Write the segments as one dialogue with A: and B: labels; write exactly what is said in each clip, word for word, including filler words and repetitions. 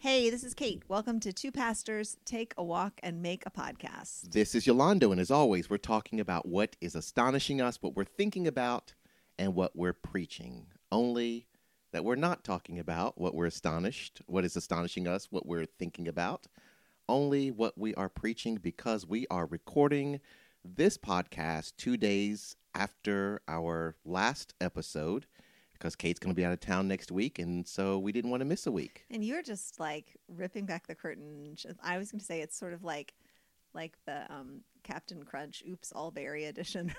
A: Hey, this is Kate. Welcome to Two Pastors Take a Walk and Make a Podcast.
B: This is Yolando, and as always, we're talking about what is astonishing us, what we're thinking about, and what we're preaching. Only that we're not talking about what we're astonished, what is astonishing us, what we're thinking about. Only what we are preaching, because we are recording this podcast two days after our last episode, because Kate's going to be out of town next week, and so we didn't want to miss a week.
A: And you're just like ripping back the curtain. I was going to say it's sort of like like the um, Captain Crunch Oops All Berry edition.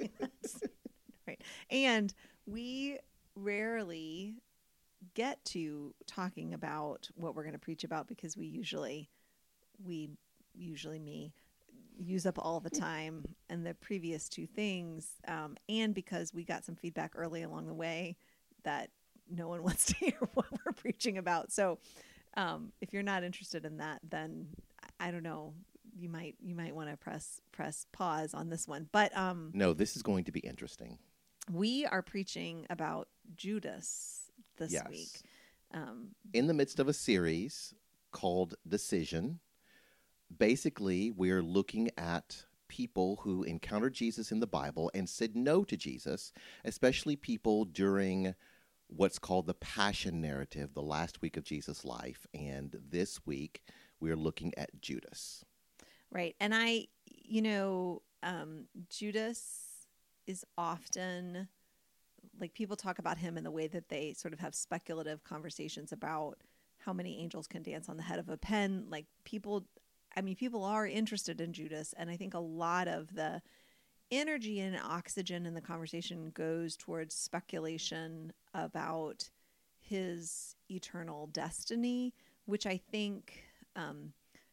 A: Right. And we rarely get to talking about what we're going to preach about because we usually we usually me use up all the time and the previous two things, um, and because we got some feedback early along the way that no one wants to hear what we're preaching about. So um, if you're not interested in that, then I don't know, you might you might want to press press pause on this one. But um,
B: No, this is going to be interesting.
A: We are preaching about Judas this
B: Yes.
A: week. Um,
B: In the midst of a series called Decision, basically we're looking at people who encountered Jesus in the Bible and said no to Jesus, especially people during what's called the Passion narrative, the last week of Jesus' life. And this week we're looking at Judas.
A: Right. And I, you know, um, Judas is often, like, people talk about him in the way that they sort of have speculative conversations about how many angels can dance on the head of a pen. Like, people, I mean, people are interested in Judas. And I think a lot of the energy and oxygen in the conversation goes towards speculation about his eternal destiny, which I think um,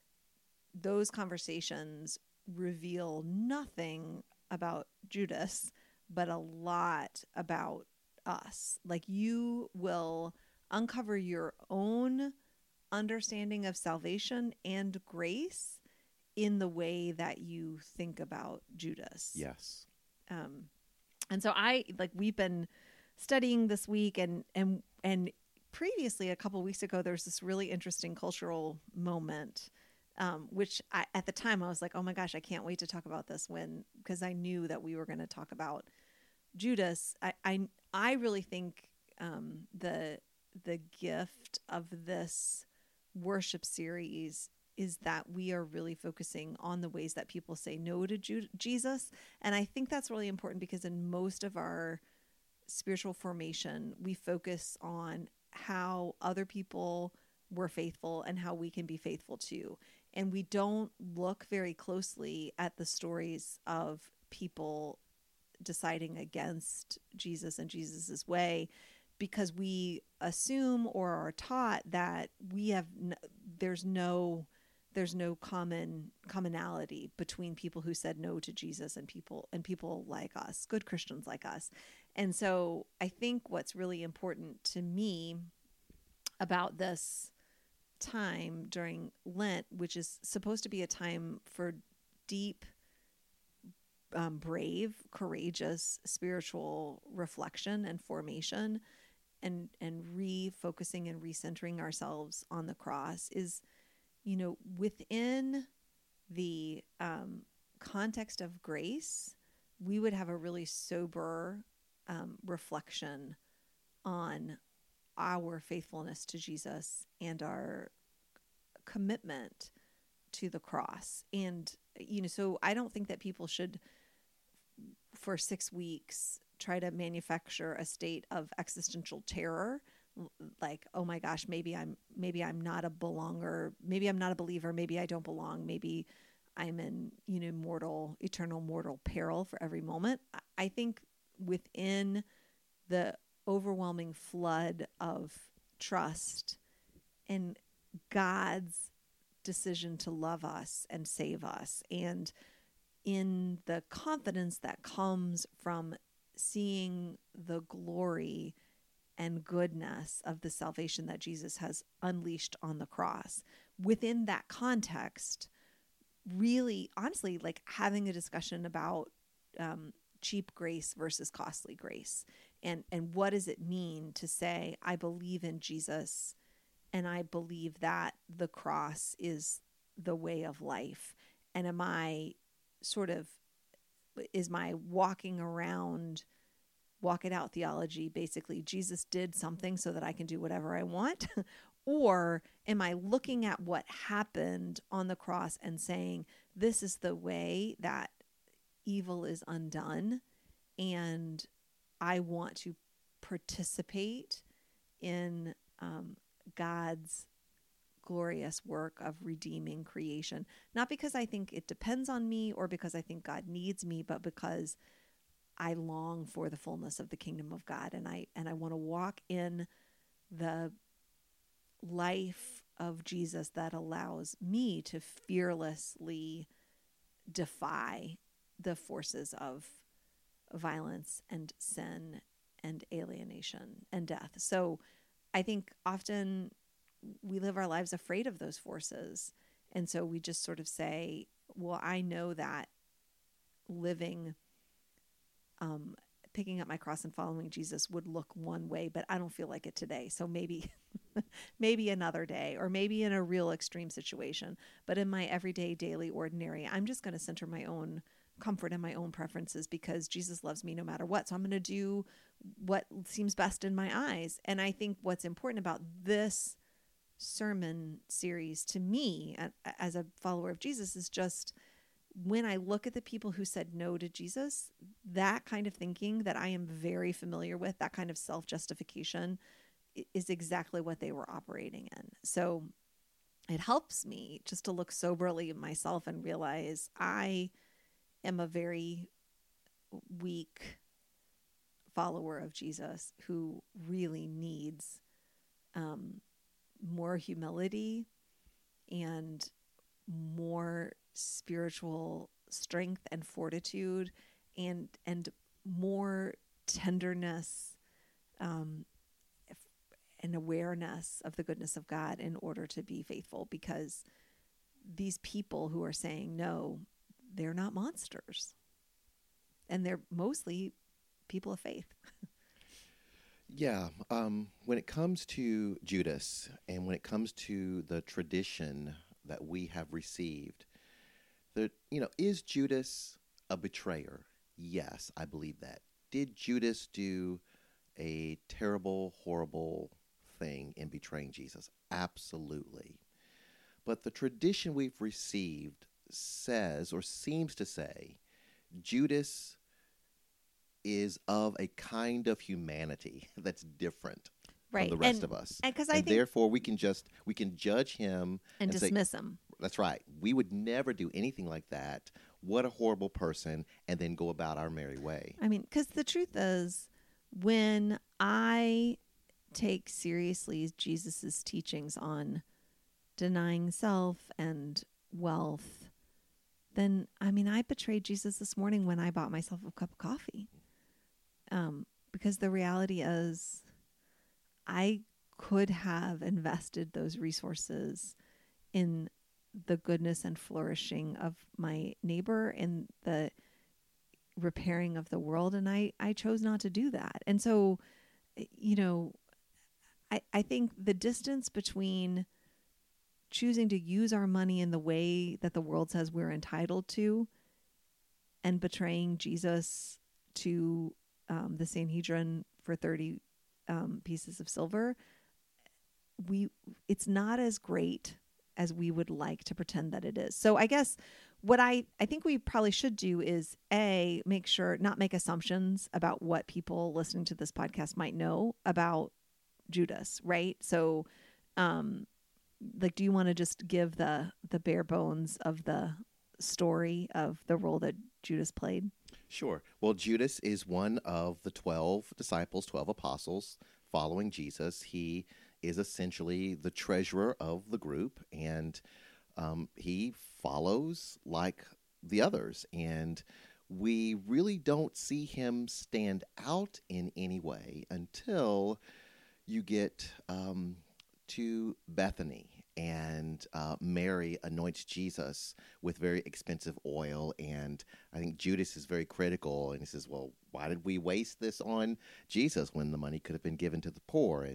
A: those conversations reveal nothing about Judas, but a lot about us. Like, you will uncover your own understanding of salvation and grace in the way that you think about Judas.
B: Yes.
A: Um, and so I, like, we've been studying this week, and, and, and previously a couple of weeks ago, there was this really interesting cultural moment, um, which I, at the time I was like, oh my gosh, I can't wait to talk about this when, because I knew that we were going to talk about Judas. I, I, I really think, um, the, the gift of this worship series is that we are really focusing on the ways that people say no to Ju- Jesus. And I think that's really important because in most of our spiritual formation, we focus on how other people were faithful and how we can be faithful too. And we don't look very closely at the stories of people deciding against Jesus and Jesus's way, because we assume or are taught that we have n- there's no there's no common commonality between people who said no to Jesus and people and people like us, good Christians like us. And so I think what's really important to me about this time during Lent, which is supposed to be a time for deep, um, brave, courageous spiritual reflection and formation, and and refocusing and recentering ourselves on the cross, is, you know, within the um, context of grace, we would have a really sober um, reflection on our faithfulness to Jesus and our commitment to the cross. And, you know, so I don't think that people should, for six weeks, try to manufacture a state of existential terror, like, oh my gosh, maybe I'm maybe I'm not a belonger, maybe I'm not a believer, maybe I don't belong, maybe I'm in, you know, mortal, eternal mortal peril for every moment. I think within the overwhelming flood of trust in God's decision to love us and save us, and in the confidence that comes from seeing the glory and goodness of the salvation that Jesus has unleashed on the cross. Within that context, really, honestly, like having a discussion about um, cheap grace versus costly grace, and and what does it mean to say, I believe in Jesus and I believe that the cross is the way of life. And am I sort of, is my walking around, walk it out theology basically Jesus did something so that I can do whatever I want? Or am I looking at what happened on the cross and saying, this is the way that evil is undone, and I want to participate in um, God's glorious work of redeeming creation, not because I think it depends on me or because I think God needs me, but because I long for the fullness of the kingdom of God, and I and I want to walk in the life of Jesus that allows me to fearlessly defy the forces of violence and sin and alienation and death. So I think often we live our lives afraid of those forces. And so we just sort of say, well, I know that living, um, picking up my cross and following Jesus would look one way, but I don't feel like it today. So maybe, maybe another day, or maybe in a real extreme situation. But in my everyday, daily, ordinary, I'm just going to center my own comfort and my own preferences because Jesus loves me no matter what. So I'm going to do what seems best in my eyes. And I think what's important about this sermon series to me as a follower of Jesus is just, when I look at the people who said no to Jesus, that kind of thinking that I am very familiar with, that kind of self-justification, is exactly what they were operating in. So it helps me just to look soberly at myself and realize I am a very weak follower of Jesus who really needs um, more humility and more spiritual strength and fortitude, and and more tenderness um, and awareness of the goodness of God in order to be faithful, because these people who are saying no, they're not monsters, and they're mostly people of faith.
B: Yeah, um, when it comes to Judas and when it comes to the tradition that we have received, the, you know, is Judas a betrayer? Yes, I believe that. Did Judas do a terrible, horrible thing in betraying Jesus? Absolutely. But the tradition we've received says, or seems to say, Judas is of a kind of humanity that's different
A: right.
B: from the rest
A: and,
B: of us.
A: And, and
B: I
A: think,
B: therefore we can just, we can judge him
A: and,
B: and
A: dismiss
B: say,
A: him.
B: That's right. We would never do anything like that. What a horrible person, and then go about our merry way.
A: I mean, because the truth is, when I take seriously Jesus's teachings on denying self and wealth, then, I mean, I betrayed Jesus this morning when I bought myself a cup of coffee. Um, because the reality is, I could have invested those resources in the goodness and flourishing of my neighbor and the repairing of the world. And I, I chose not to do that. And so, you know, I, I think the distance between choosing to use our money in the way that the world says we're entitled to and betraying Jesus to um, the Sanhedrin for thirty um, pieces of silver, we it's not as great as we would like to pretend that it is. So I guess what I, I think we probably should do is, A, make sure, not make assumptions about what people listening to this podcast might know about Judas, right? So, um, like, do you want to just give the, the bare bones of the story of the role that Judas played?
B: Sure. Well, Judas is one of the twelve disciples, twelve apostles following Jesus. He is essentially the treasurer of the group, and um, he follows like the others. And we really don't see him stand out in any way until you get um, to Bethany. And uh, Mary anoints Jesus with very expensive oil. And I think Judas is very critical. And he says, well, why did we waste this on Jesus when the money could have been given to the poor? And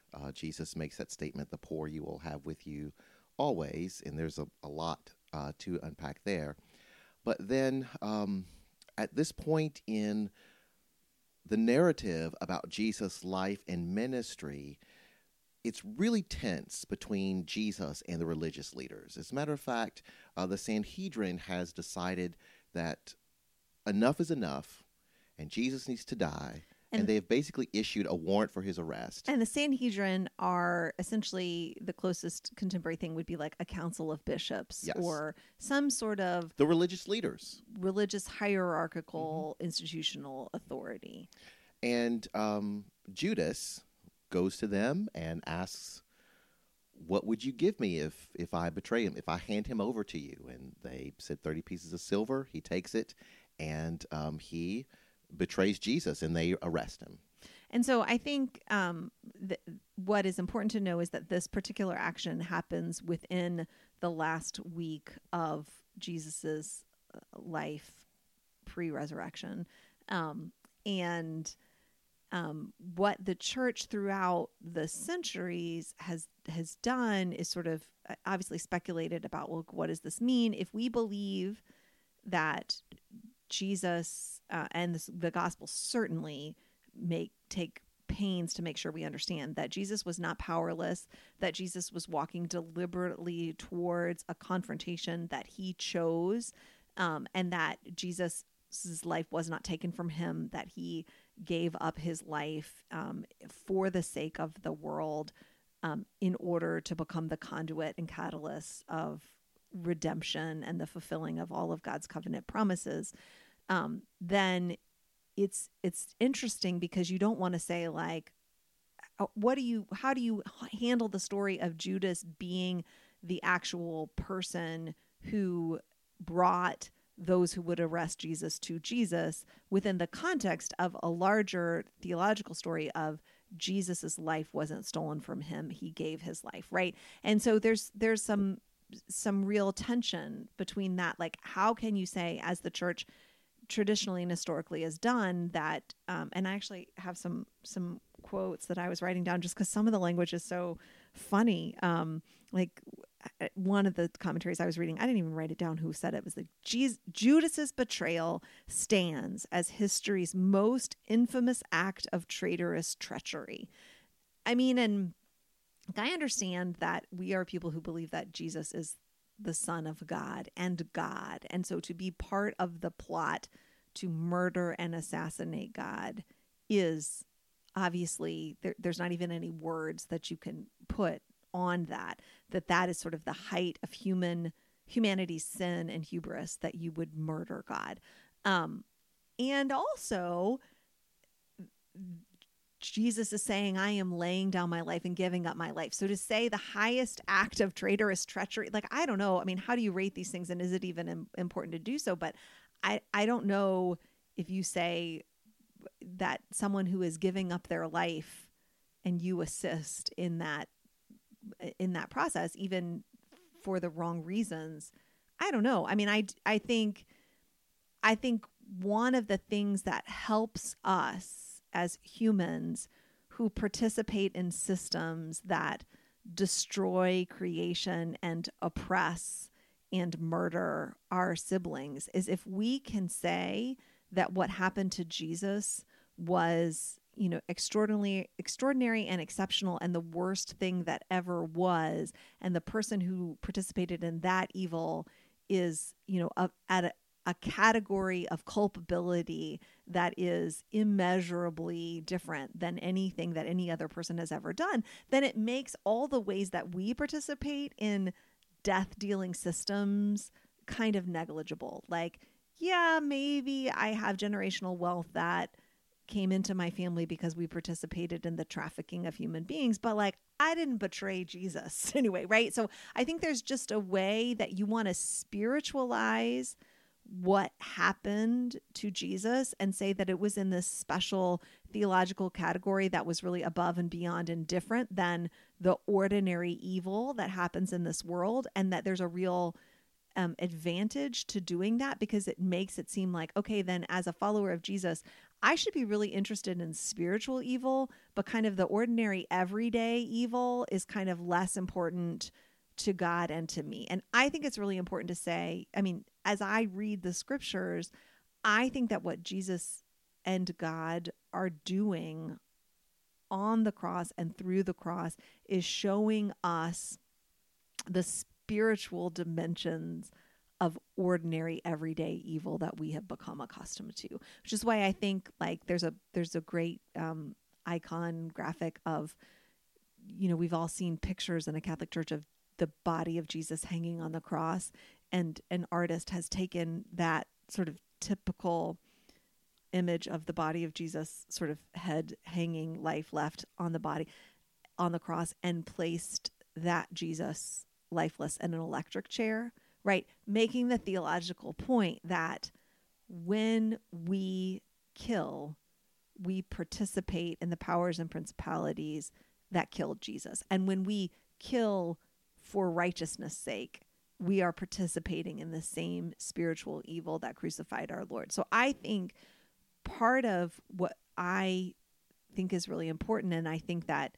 B: Uh, Jesus makes that statement, the poor you will have with you always, and there's a, a lot uh, to unpack there. But then um, at this point in the narrative about Jesus' life and ministry, it's really tense between Jesus and the religious leaders. As a matter of fact, uh, the Sanhedrin has decided that enough is enough, and Jesus needs to die. And, and they have basically issued a warrant for his arrest.
A: And the Sanhedrin are essentially, the closest contemporary thing would be like a council of bishops,
B: yes,
A: or some sort of
B: the religious leaders,
A: religious hierarchical mm-hmm. institutional authority.
B: And um, Judas goes to them and asks, what would you give me if, if I betray him, if I hand him over to you? And they said thirty pieces of silver. He takes it, and um, he betrays Jesus, and they arrest him.
A: And so I think um, th- what is important to know is that this particular action happens within the last week of Jesus's life pre-resurrection. Um, and um, what the church throughout the centuries has has done is sort of obviously speculated about, well, what does this mean? If we believe that Jesus uh, and this, the gospel certainly make take pains to make sure we understand that Jesus was not powerless, that Jesus was walking deliberately towards a confrontation that he chose, um, and that Jesus' life was not taken from him, that he gave up his life um, for the sake of the world um, in order to become the conduit and catalyst of redemption and the fulfilling of all of God's covenant promises, um, then it's it's interesting because you don't want to say like, what do you, how do you handle the story of Judas being the actual person who brought those who would arrest Jesus to Jesus within the context of a larger theological story of Jesus's life wasn't stolen from him. He gave his life, right? And so there's there's some some real tension between that. Like, how can you say, as the church traditionally and historically has done, that um, and I actually have some some quotes that I was writing down just because some of the language is so funny. Um, like one of the commentaries I was reading, I didn't even write it down who said it, was like, Judas's betrayal stands as history's most infamous act of traitorous treachery. I mean, and I understand that we are people who believe that Jesus is the Son of God and God. And so to be part of the plot to murder and assassinate God is obviously, there, there's not even any words that you can put on that, that that is sort of the height of human humanity's sin and hubris, that you would murder God. Um, and also, Jesus is saying, I am laying down my life and giving up my life. So to say the highest act of traitorous treachery, like, I don't know. I mean, how do you rate these things? And is it even im- important to do so? But I, I don't know if you say that someone who is giving up their life and you assist in that, in that process, even for the wrong reasons. I don't know. I mean, I, I think, I think one of the things that helps us as humans who participate in systems that destroy creation and oppress and murder our siblings is if we can say that what happened to Jesus was, you know, extraordinarily, extraordinary and exceptional and the worst thing that ever was. And the person who participated in that evil is, you know, a, at a, a category of culpability that is immeasurably different than anything that any other person has ever done, then it makes all the ways that we participate in death dealing systems kind of negligible. Like, yeah, maybe I have generational wealth that came into my family because we participated in the trafficking of human beings, but like, I didn't betray Jesus anyway, right? So I think there's just a way that you want to spiritualize what happened to Jesus and say that it was in this special theological category that was really above and beyond and different than the ordinary evil that happens in this world, and that there's a real um, advantage to doing that because it makes it seem like, okay, then as a follower of Jesus, I should be really interested in spiritual evil, but kind of the ordinary everyday evil is kind of less important to God and to me. And I think it's really important to say, I mean, as I read the scriptures, I think that what Jesus and God are doing on the cross and through the cross is showing us the spiritual dimensions of ordinary everyday evil that we have become accustomed to, which is why I think like there's a there's a great um, icon graphic of, you know, we've all seen pictures in a Catholic church of the body of Jesus hanging on the cross, and an artist has taken that sort of typical image of the body of Jesus, sort of head hanging, life left on the body on the cross, and placed that Jesus lifeless in an electric chair, right? Making the theological point that when we kill, we participate in the powers and principalities that killed Jesus. And when we kill for righteousness' sake, we are participating in the same spiritual evil that crucified our Lord. So I think part of what I think is really important, and I think that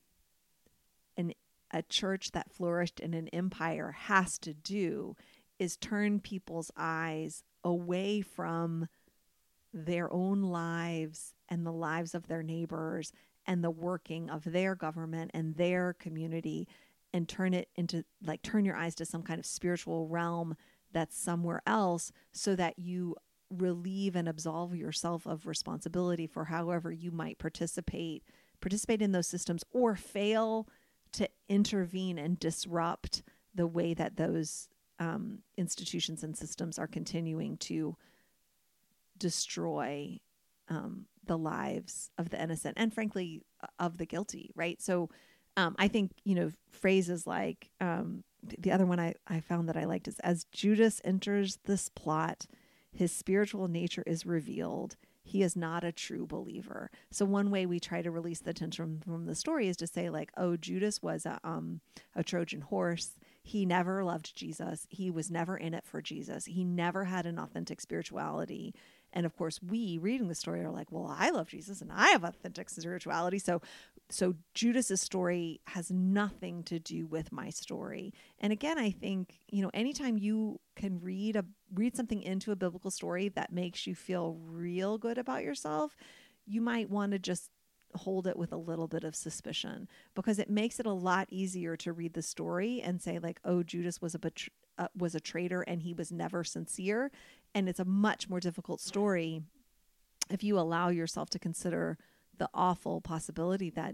A: an a church that flourished in an empire has to do, is turn people's eyes away from their own lives and the lives of their neighbors and the working of their government and their community, and turn it into like turn your eyes to some kind of spiritual realm that's somewhere else, so that you relieve and absolve yourself of responsibility for however you might participate participate in those systems, or fail to intervene and disrupt the way that those um, institutions and systems are continuing to destroy um, the lives of the innocent and, frankly, of the guilty, right? So um, I think, you know, phrases like um, the other one I, I found that I liked is, as Judas enters this plot, his spiritual nature is revealed. He is not a true believer. So one way we try to release the tension from the story is to say like, oh, Judas was a, um, a Trojan horse. He never loved Jesus. He was never in it for Jesus. He never had an authentic spirituality. And of course, we reading the story are like, well, I love Jesus and I have authentic spirituality. So, so Judas's story has nothing to do with my story. And again, I think, you know, anytime you can read a read something into a biblical story that makes you feel real good about yourself, you might want to just hold it with a little bit of suspicion, because it makes it a lot easier to read the story and say like, oh, Judas was a betr- uh, was a traitor and he was never sincere. And it's a much more difficult story if you allow yourself to consider the awful possibility that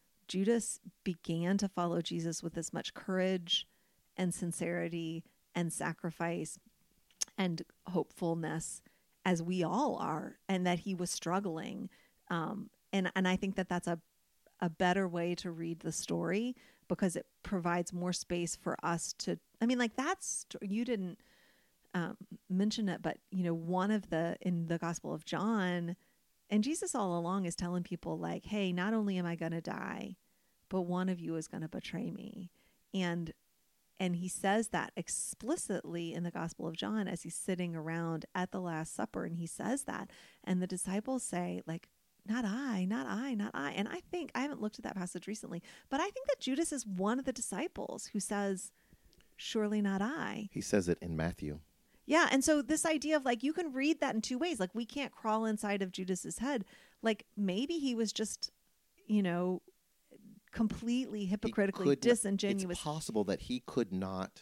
A: Judas began to follow Jesus with as much courage and sincerity and sacrifice and hopefulness as we all are, and that he was struggling. Um, and, and I think that that's a, a better way to read the story, because it provides more space for us to, I mean, like that's, you didn't um, mention it, but you know, one of the, in the Gospel of John, and Jesus all along is telling people like, hey, not only am I going to die, but one of you is going to betray me. And And he says that explicitly in the Gospel of John as he's sitting around at the Last Supper, and he says that. And the disciples say, like, not I, not I, not I. And I think, I haven't looked at that passage recently, but I think that Judas is one of the disciples who says, surely not I.
B: He says it in Matthew.
A: Yeah. And so this idea of like, you can read that in two ways. Like, we can't crawl inside of Judas's head. Like, maybe he was just, you know, completely hypocritically disingenuous.
B: It's possible that he could not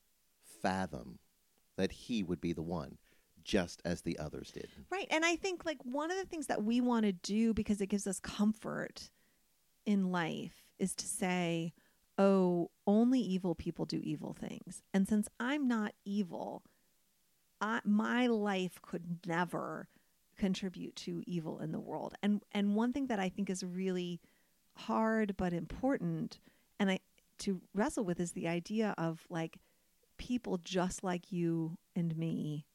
B: fathom that he would be the one, just as the others did.
A: Right. And I think like one of the things that we want to do, because it gives us comfort in life, is to say, oh, only evil people do evil things. And since I'm not evil, I, my life could never contribute to evil in the world. And and one thing that I think is really hard but important, and I to wrestle with, is the idea of like people just like you and me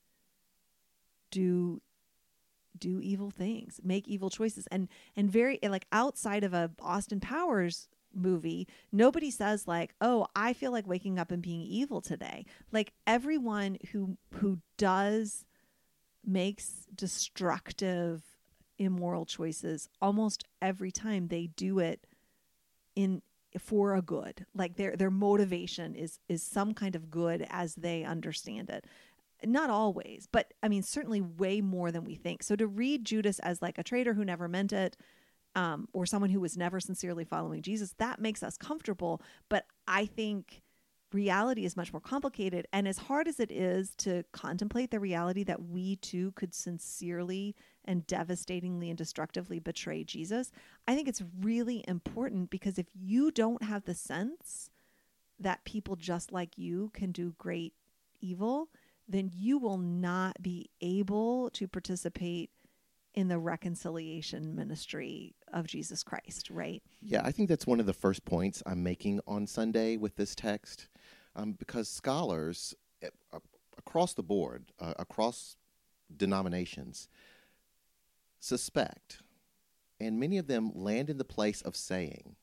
A: do do evil things, make evil choices, and and very like outside of a Austin Powers movie, nobody says like, oh, I feel like waking up and being evil today. Like everyone who who does makes destructive immoral choices, almost every time they do it in for a good. Like their their motivation is is some kind of good as they understand it. Not always, but I mean certainly way more than we think. So to read Judas as like a traitor who never meant it, um, or someone who was never sincerely following Jesus, that makes us comfortable. But I think reality is much more complicated. And as hard as it is to contemplate the reality that we too could sincerely and devastatingly and destructively betray Jesus, I think it's really important, because if you don't have the sense that people just like you can do great evil, then you will not be able to participate in the reconciliation ministry of Jesus Christ, right?
B: Yeah, I think that's one of the first points I'm making on Sunday with this text, um, because scholars uh, across the board, uh, across denominations, suspect, and many of them land in the place of saying,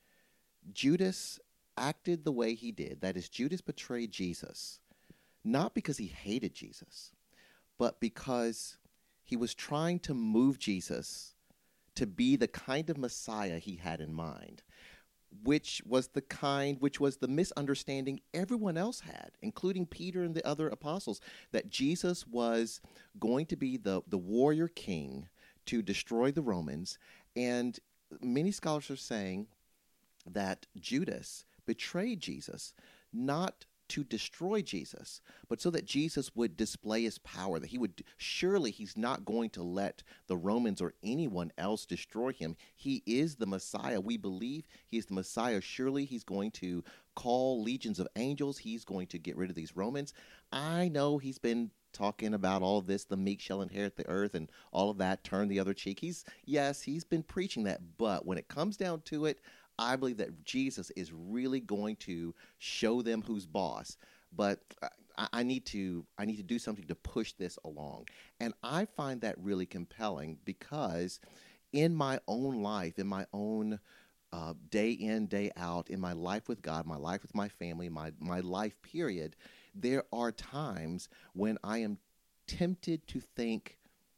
B: Judas acted the way he did. That is, Judas betrayed Jesus, not because he hated Jesus, but because he was trying to move Jesus to be the kind of Messiah he had in mind, which was the kind, which was the misunderstanding everyone else had, including Peter and the other apostles, that Jesus was going to be the, the warrior king to destroy the Romans. And many scholars are saying that Judas betrayed Jesus, not to destroy Jesus, but so that Jesus would display his power, that he would, surely he's not going to let the Romans or anyone else destroy him. He is the Messiah. We believe he is the Messiah. Surely he's going to call legions of angels. He's going to get rid of these Romans. I know he's been talking about all of this, the meek shall inherit the earth and all of that, turn the other cheek. He's, yes, he's been preaching that, but when it comes down to it, I believe that Jesus is really going to show them who's boss. But I, I need to I need to do something to push this along. And I find that really compelling, because in my own life, in my own uh, day in, day out, in my life with God, my life with my family, my, my life period, there are times when I am tempted to think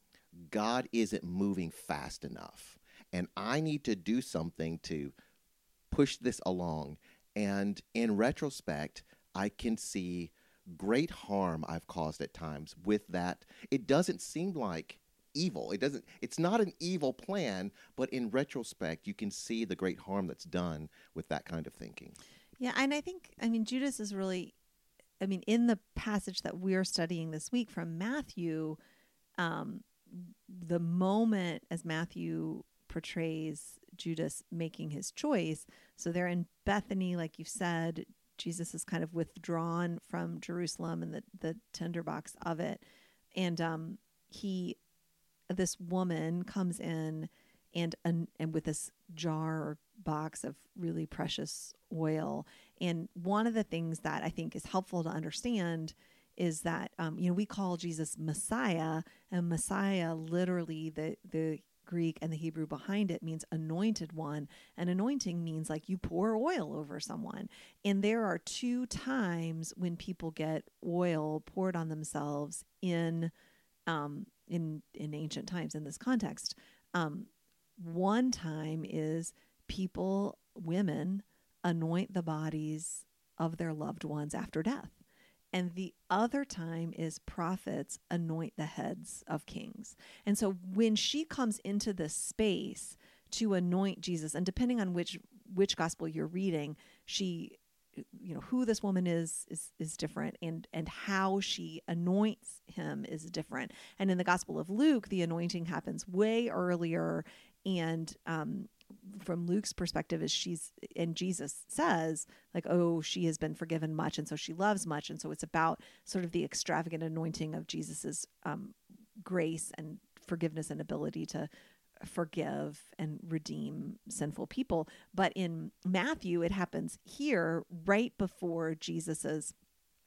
B: God isn't moving fast enough. And I need to do something to push this along. And in retrospect, I can see great harm I've caused at times with that. It doesn't seem like evil. It doesn't, it's not an evil plan, but in retrospect, you can see the great harm that's done with that kind of thinking.
A: Yeah. And I think, I mean, Judas is really, I mean, in the passage that we're studying this week from Matthew, um, the moment as Matthew portrays Judas making his choice. So they're in Bethany, like you said. Jesus is kind of withdrawn from Jerusalem and the, the tinderbox of it. And um, he, this woman comes in and, and and with this jar or box of really precious oil. And one of the things that I think is helpful to understand is that, um, you know, we call Jesus Messiah, and Messiah, literally the, the Greek and the Hebrew behind it, means anointed one. And anointing means like you pour oil over someone. And there are two times when people get oil poured on themselves in um, in in ancient times in this context. Um, one time is people, women, anoint the bodies of their loved ones after death. And the other time is prophets anoint the heads of kings. And so when she comes into this space to anoint Jesus, and depending on which which gospel you're reading, she, you know, who this woman is is is different, and and how she anoints him is different. And in the Gospel of Luke, the anointing happens way earlier, and um, from Luke's perspective is she's, and Jesus says like, oh, she has been forgiven much, and so she loves much. And so it's about sort of the extravagant anointing of Jesus's um, grace and forgiveness and ability to forgive and redeem sinful people. But in Matthew, it happens here right before Jesus's,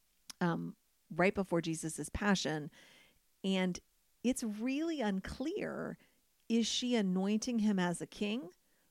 A: um, right before Jesus's passion. And it's really unclear, is she anointing him as a king,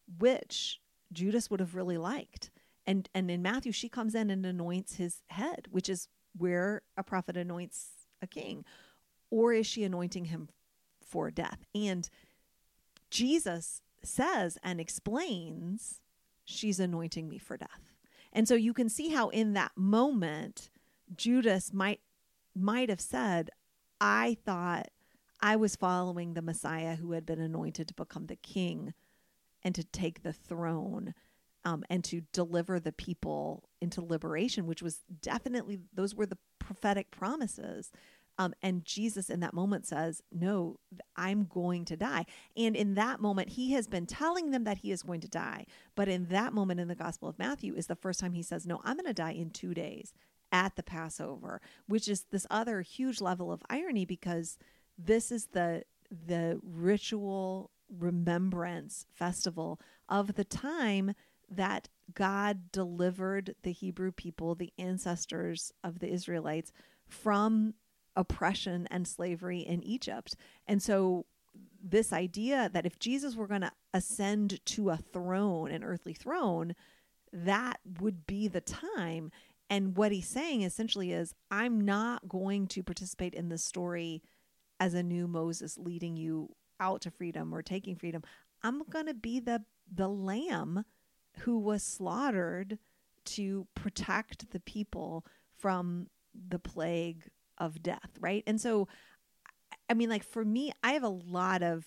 A: which Judas would have really liked. And and in Matthew, she comes in and anoints his head, which is where a prophet anoints a king. Or is she anointing him for death? And Jesus says and explains, she's anointing me for death. And so you can see how in that moment, Judas might might have said, I thought I was following the Messiah who had been anointed to become the king and to take the throne, um, and to deliver the people into liberation, which was definitely, those were the prophetic promises. Um, and Jesus in that moment says, no, I'm going to die. And in that moment, he has been telling them that he is going to die. But in that moment in the Gospel of Matthew is the first time he says, no, I'm going to die in two days at the Passover, which is this other huge level of irony, because this is the the ritual remembrance festival of the time that God delivered the Hebrew people, the ancestors of the Israelites, from oppression and slavery in Egypt. And so this idea that if Jesus were going to ascend to a throne, an earthly throne, that would be the time. And what he's saying essentially is, I'm not going to participate in this story as a new Moses leading you out to freedom or taking freedom. I'm going to be the the lamb who was slaughtered to protect the people from the plague of death, right? And so, I mean, like for me, I have a lot of,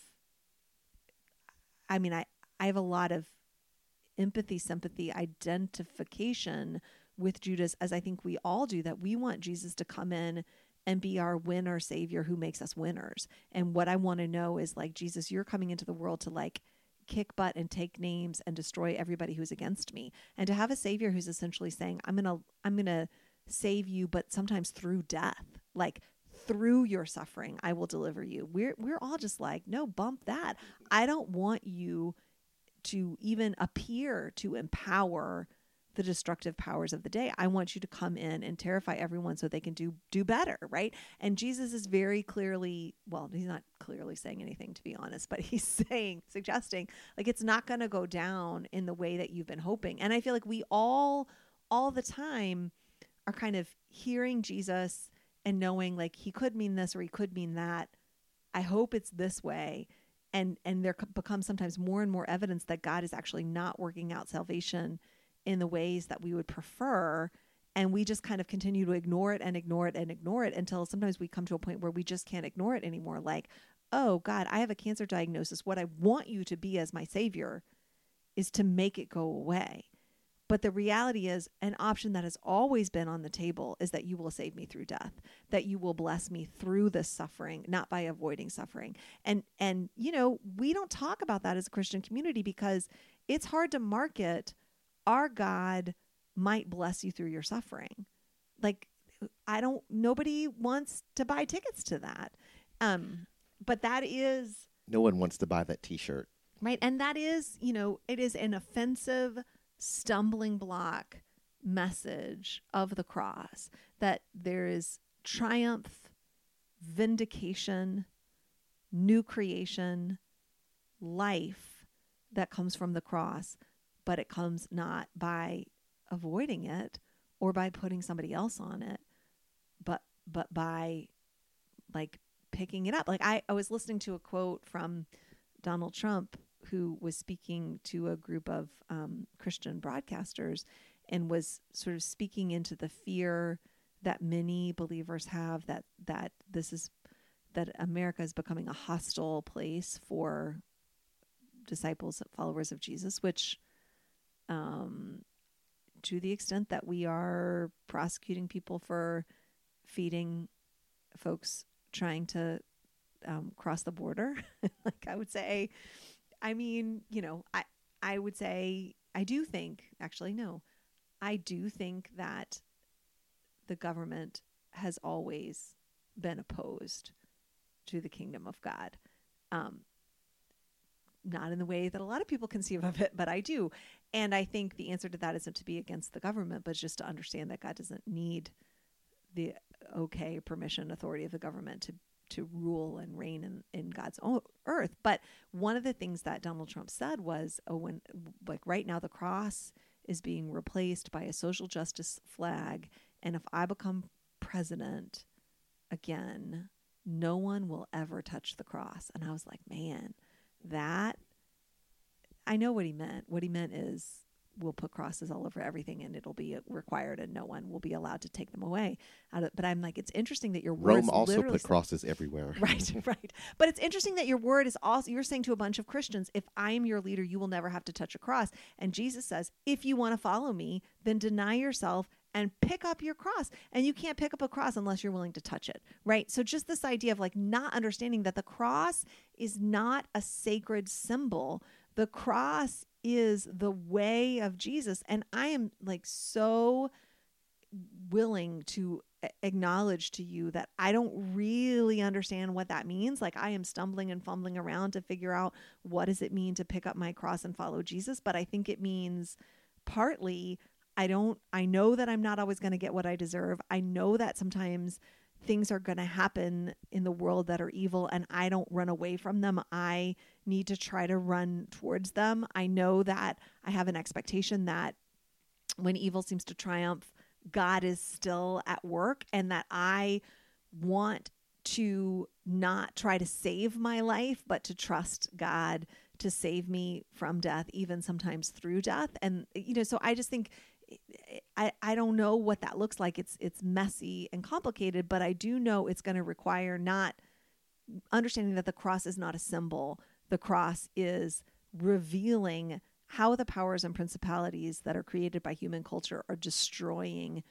A: I mean, I, I have a lot of empathy, sympathy, identification with Judas, as I think we all do, that we want Jesus to come in and be our winner savior who makes us winners. And what I want to know is, like, Jesus, you're coming into the world to like kick butt and take names and destroy everybody who's against me. And to have a savior who's essentially saying, I'm going to, I'm going to save you, but sometimes through death, like through your suffering, I will deliver you. We're, we're all just like, no, bump that. I don't want you to even appear to empower the destructive powers of the day. I want you to come in and terrify everyone so they can do do better, right? And Jesus is very clearly, well, he's not clearly saying anything, to be honest, but he's saying, suggesting, like, it's not going to go down in the way that you've been hoping. And I feel like we all, all the time are kind of hearing Jesus and knowing, like, he could mean this or he could mean that. I hope it's this way. And, and there becomes sometimes more and more evidence that God is actually not working out salvation in the ways that we would prefer. And we just kind of continue to ignore it and ignore it and ignore it until sometimes we come to a point where we just can't ignore it anymore. Like, oh God, I have a cancer diagnosis. What I want you to be as my savior is to make it go away. But the reality is, an option that has always been on the table is that you will save me through death, that you will bless me through this suffering, not by avoiding suffering. And, and, you know, we don't talk about that as a Christian community because it's hard to market our God might bless you through your suffering. Like, I don't, nobody wants to buy tickets to that. Um, but that is.
B: No one wants to buy that t-shirt.
A: Right. And that is, you know, it is an offensive, stumbling block message of the cross, that there is triumph, vindication, new creation, life that comes from the cross. But it comes not by avoiding it or by putting somebody else on it, but but by like picking it up. Like I, I was listening to a quote from Donald Trump, who was speaking to a group of um, Christian broadcasters and was sort of speaking into the fear that many believers have that that this is that America is becoming a hostile place for disciples, followers of Jesus, which Um, to the extent that we are prosecuting people for feeding folks trying to um, cross the border, like I would say, I mean, you know, I, I would say, I do think, actually, no, I do think that the government has always been opposed to the kingdom of God. Um, not in the way that a lot of people conceive of it, but I do. And I think the answer to that isn't to be against the government, but just to understand that God doesn't need the okay, permission, authority of the government to, to rule and reign in, in God's own earth. But one of the things that Donald Trump said was, oh, when, like right now the cross is being replaced by a social justice flag. And if I become president again, no one will ever touch the cross. And I was like, man, that, I know what he meant. What he meant is we'll put crosses all over everything and it'll be required and no one will be allowed to take them away. Out of, but I'm like, it's interesting that your word
B: Rome also put crosses everywhere.
A: Right, right. But it's interesting that your word is also, you're saying to a bunch of Christians, if I am your leader, you will never have to touch a cross. And Jesus says, if you want to follow me, then deny yourself and pick up your cross. And you can't pick up a cross unless you're willing to touch it, right? So just this idea of like not understanding that the cross is not a sacred symbol. The cross is the way of Jesus. And I am like so willing to acknowledge to you that I don't really understand what that means. Like I am stumbling and fumbling around to figure out what does it mean to pick up my cross and follow Jesus. But I think it means partly I don't, I know that I'm not always going to get what I deserve. I know that sometimes things are going to happen in the world that are evil and I don't run away from them. I need to try to run towards them. I know that I have an expectation that when evil seems to triumph, God is still at work and that I want to not try to save my life, but to trust God to save me from death, even sometimes through death. And, you know, so I just think I, I don't know what that looks like. It's it's messy and complicated, but I do know it's going to require not understanding that the cross is not a symbol. The cross is revealing how the powers and principalities that are created by human culture are destroying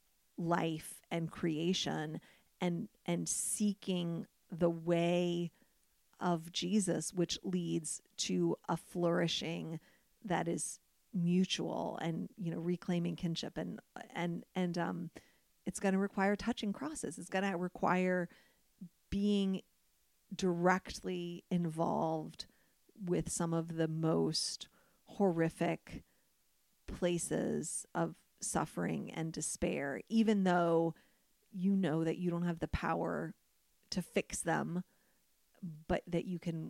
A: life and creation and and seeking the way of Jesus, which leads to a flourishing that is mutual and, you know, reclaiming kinship and and and um it's going to require touching crosses. It's going to require being directly involved with some of the most horrific places of suffering and despair, even though you know that you don't have the power to fix them, but that you can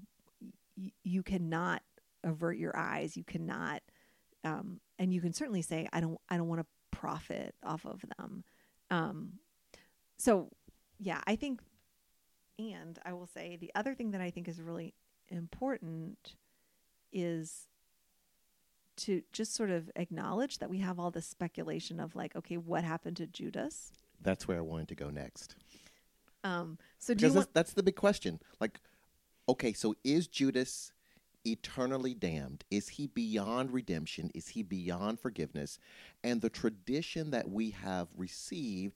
A: you cannot avert your eyes. You cannot, um, and you can certainly say, I don't, I don't want to profit off of them. Um, so yeah, I think, and I will say the other thing that I think is really important is to just sort of acknowledge that we have all this speculation of like, okay, what happened to Judas?
B: That's where I wanted to go next.
A: Um, so do
B: because
A: you want-
B: that's, that's the big question. Like, okay, so is Judas eternally damned? Is he beyond redemption? Is he beyond forgiveness? And the tradition that we have received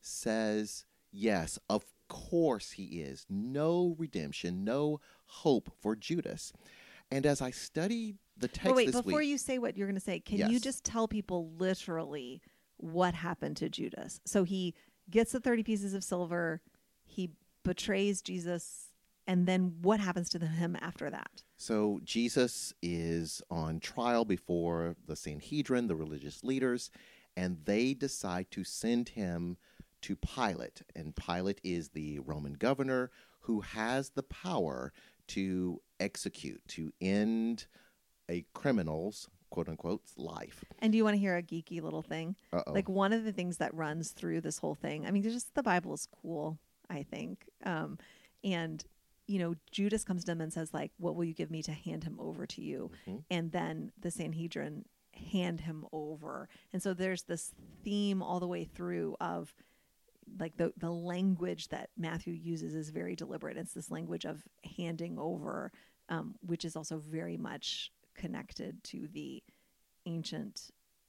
B: says, yes, of course he is. No redemption, no hope for Judas. And as I study the text
A: but wait,
B: this
A: before
B: week,
A: you say what you're going to say, can
B: Yes.
A: you just tell people literally what happened to Judas? So he gets the thirty pieces of silver, he betrays Jesus, and then what happens to him after that?
B: So Jesus is on trial before the Sanhedrin, the religious leaders, and they decide to send him to Pilate. And Pilate is the Roman governor who has the power to execute, to end a criminal's, quote unquote, life.
A: And do you want to hear a geeky little thing?
B: Uh-oh.
A: Like one of the things that runs through this whole thing, I mean, just the Bible is cool, I think. Um, and you know, Judas comes to him and says, like, what will you give me to hand him over to you?
B: Mm-hmm.
A: And then the Sanhedrin hand him over. And so there's this theme all the way through of like the, the language that Matthew uses is very deliberate. It's this language of handing over, um, which is also very much connected to the ancient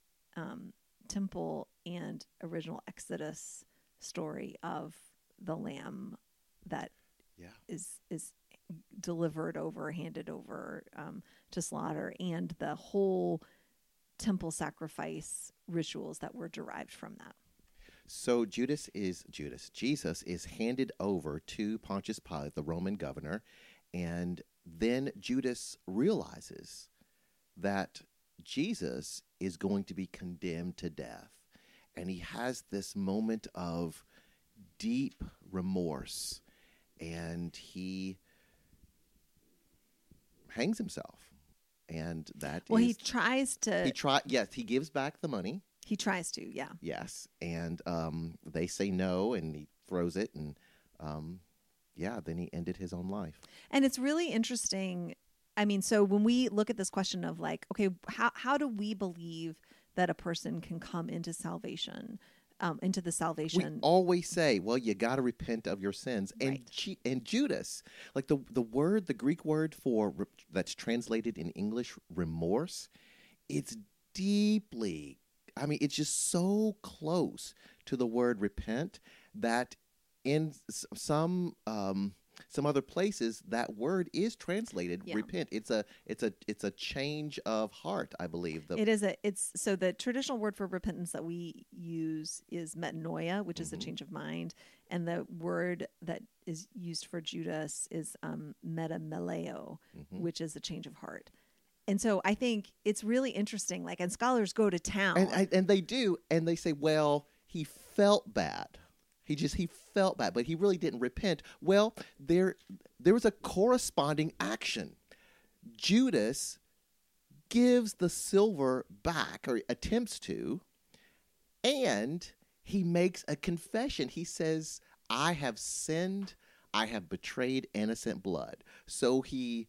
A: um, temple and original Exodus story of the lamb that
B: Yeah.
A: is is delivered over, handed over um, to slaughter, and the whole temple sacrifice rituals that were derived from that.
B: So Judas is Judas. Jesus is handed over to Pontius Pilate, the Roman governor, and then Judas realizes that Jesus is going to be condemned to death, and he has this moment of deep remorse, and he hangs himself. And that
A: Well,
B: is
A: he tries to.
B: he try yes, he gives back the money.
A: He tries to, yeah.
B: Yes, and um, they say no, and he throws it, and um, yeah, then he ended his own life.
A: And it's really interesting. I mean, so when we look at this question of like, okay, how how do we believe that a person can come into salvation, um, into the
B: We
A: salvation?
B: always say, well, you got to repent of your sins. And
A: Right.
B: Ju- and Judas, like the the word, the Greek word for re- that's translated in English, remorse, it's deeply, I mean, it's just so close to the word repent that in s- some um, some other places that word is translated
A: Yeah.
B: repent. It's a it's a it's a change of heart, I believe. The
A: It is a it's so the traditional word for repentance that we use is metanoia, which is a
B: Mhm.
A: change of mind, and the word that is used for Judas is um, metameleo,
B: Mhm.
A: which is a change of heart. And so I think it's really interesting. Like, and scholars go to town.
B: and and and they do, and they say, well, he felt bad. He just he felt bad, but he really didn't repent. Well, there there was a corresponding action. Judas gives the silver back, or attempts to, and he makes a confession. He says, I have sinned, I have betrayed innocent blood. So he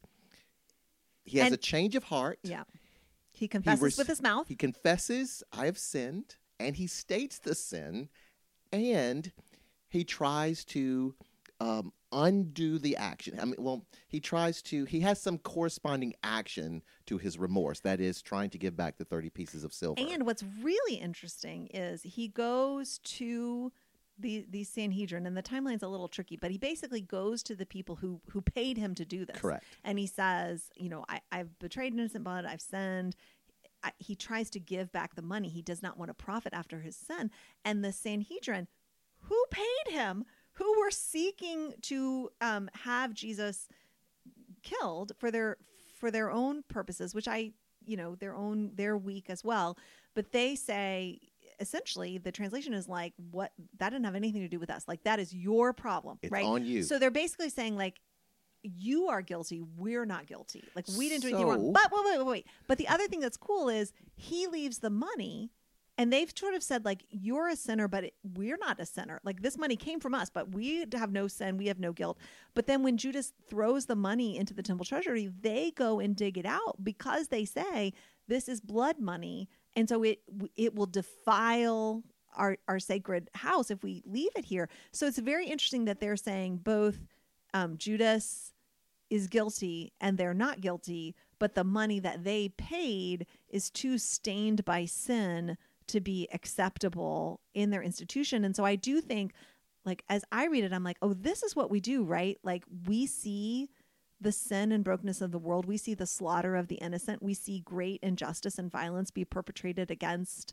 B: he has
A: And-
B: a change of heart.
A: yeah, he confesses
B: res-
A: with his mouth.
B: He confesses, I have sinned, and he states the sin, and he tries to um, undo the action. I mean, well, he tries to, he has some corresponding action to his remorse. That is, trying to give back the thirty pieces of silver.
A: And what's really interesting is he goes to the the Sanhedrin, and the timeline's a little tricky, but he basically goes to the people who who paid him to do this.
B: Correct.
A: And he says, you know, I, I've betrayed innocent blood, I've sinned. I, he tries to give back the money. He does not want to profit after his sin. And the Sanhedrin, who paid him, who were seeking to um, have Jesus killed for their for their own purposes, which I, you know, their own they're weak as well. But they say essentially the translation is like, what, that didn't have anything to do with us. Like, that is your problem,
B: It's
A: right?
B: on you.
A: So they're basically saying like, you are guilty, we're not guilty. Like, we didn't do anything
B: So-
A: wrong. But wait, wait, wait, wait. But the other thing that's cool is he leaves the money, and they've sort of said like, you're a sinner, but it, we're not a sinner. Like, this money came from us, but we have no sin, we have no guilt. But then when Judas throws the money into the temple treasury, they go and dig it out because they say this is blood money, and so it it will defile our our sacred house if we leave it here. So it's very interesting that they're saying both um, Judas is guilty and they're not guilty, but the money that they paid is too stained by sin to be acceptable in their institution. And so I do think, like, as I read it, I'm like, oh, this is what we do, right? Like, we see the sin and brokenness of the world. We see the slaughter of the innocent. We see great injustice and violence be perpetrated against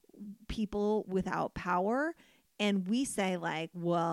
A: people without power. And we say, like,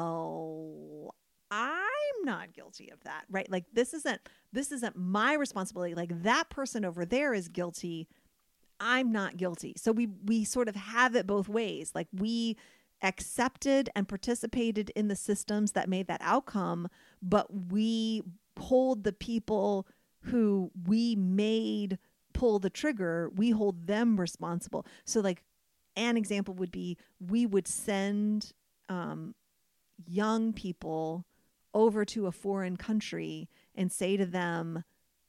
A: well, I'm not guilty of that, right? Like, this isn't this isn't my responsibility. Like, that person over there is guilty. I'm not guilty. So we we sort of have it both ways. Like, we accepted and participated in the systems that made that outcome, but we hold the people who we made pull the trigger, we hold them responsible. So, like, an example would be we would send um, young people over to a foreign country and say to them,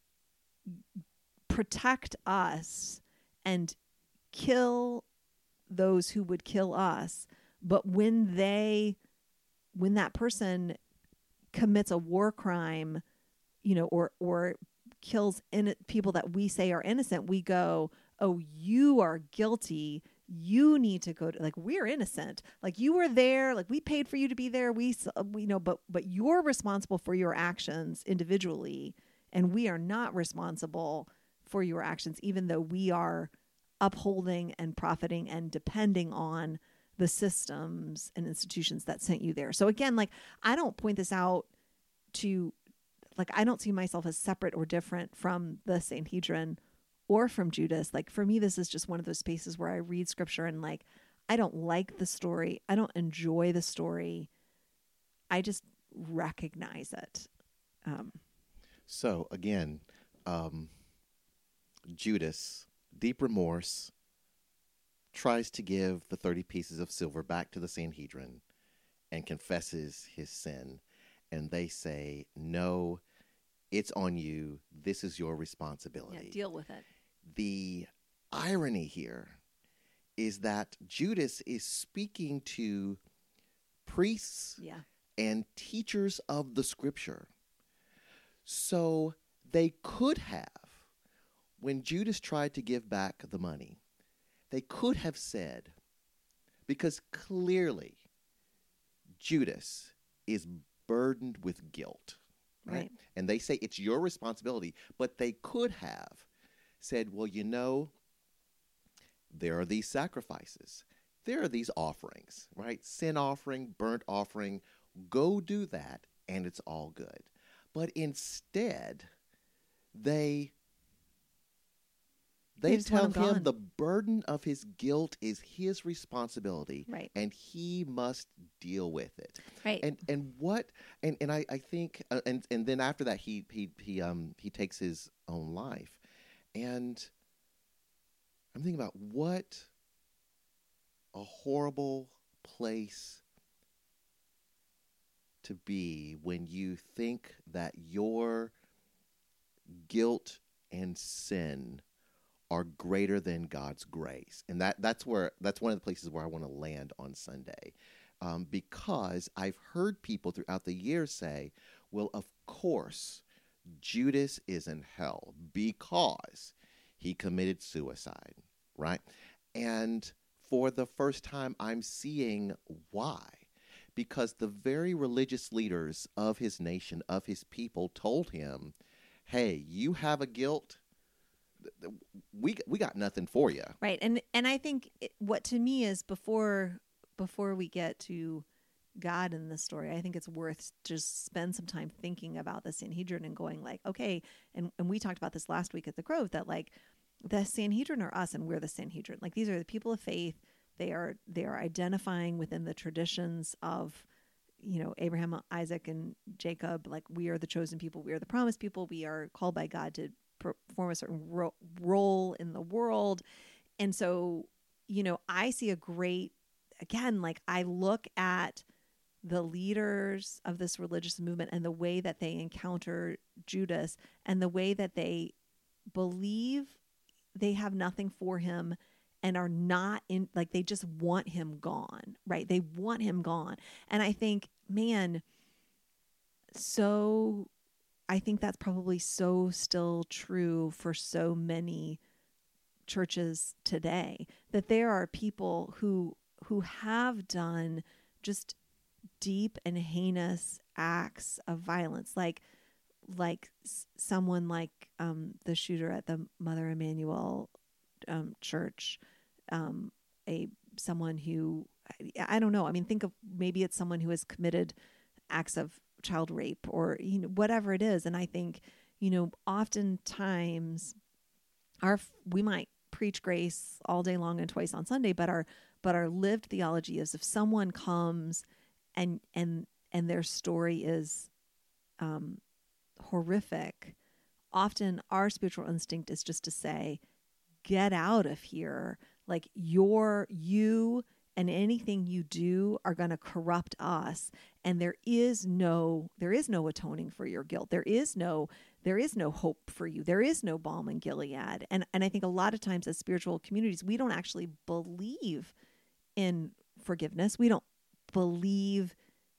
A: protect us and kill those who would kill us. But when they, when that person commits a war crime, you know, or, or kills in people that we say are innocent, we go, oh, you are guilty. You need to go to, like, we're innocent. Like, you were there, like, we paid for you to be there. We, we know, but, but you're responsible for your actions individually. And we are not responsible for your actions, even though we are upholding and profiting and depending on the systems and institutions that sent you there. So again, like, I don't point this out to, like, I don't see myself as separate or different from the Sanhedrin or from Judas. Like, for me, this is just one of those spaces where I read scripture and, like, I don't like the story. I don't enjoy the story. I just recognize it. Um,
B: So again, um, Judas, deep remorse, tries to give the thirty pieces of silver back to the Sanhedrin and confesses his sin. and they say, no, it's on you. This is your responsibility.
A: Yeah, deal with it.
B: The irony here is that Judas is speaking to priests
A: Yeah.
B: and teachers of the scripture. So they could have, when Judas tried to give back the money, they could have said, because clearly Judas is burdened with guilt, right?
A: Right.
B: And they say it's your responsibility, but they could have said, well, you know, there are these sacrifices. There are these offerings, right? Sin offering, burnt offering. Go do that, and it's all good. But instead, they they,
A: They just want
B: tell
A: him
B: him
A: gone.
B: the burden of his guilt is his responsibility,
A: Right.
B: and he must deal with it.
A: Right.
B: And and what and, and I, I think uh, and and then after that he he he um he takes his own life. And I'm thinking about what a horrible place to be when you think that your guilt and sin are greater than God's grace. And that that's where that's one of the places where I want to land on Sunday. Um, because I've heard people throughout the years say, well, of course, Judas is in hell because he committed suicide, right? And for the first time, I'm seeing why. Because the very religious leaders of his nation, of his people, told him, hey, you have a guilt, we we got nothing for you.
A: Right. And and I think it, what to me is before before we get to God in the story, I think it's worth just spend some time thinking about the Sanhedrin and going like, okay, and, and we talked about this last week at the Grove, that like the Sanhedrin are us and we're the Sanhedrin. Like these are the people of faith. They are they are identifying within the traditions of, you know, Abraham, Isaac, and Jacob. Like we are the chosen people. We are the promised people. We are called by God to perform a certain ro- role in the world. And so, you know, I see a great, again, like I look at the leaders of this religious movement and the way that they encounter Judas and the way that they believe they have nothing for him and are not in, like they just want him gone, right? They want him gone. And I think, man, so I think that's probably so still true for so many churches today, that there are people who who have done just deep and heinous acts of violence, like like s- someone like um, the shooter at the Mother Emanuel um, church, um, a someone who I, I don't know. I mean, think of maybe it's someone who has committed acts of child rape or you know whatever it is. And I think you know oftentimes our we might preach grace all day long and twice on Sunday, but our but our lived theology is if someone comes and and and their story is um, horrific, often our spiritual instinct is just to say, get out of here. Like you're you and anything you do are going to corrupt us. And there is no, there is no atoning for your guilt. There is no, there is no hope for you. There is no balm in Gilead. And, and I think a lot of times as spiritual communities, we don't actually believe in forgiveness. We don't believe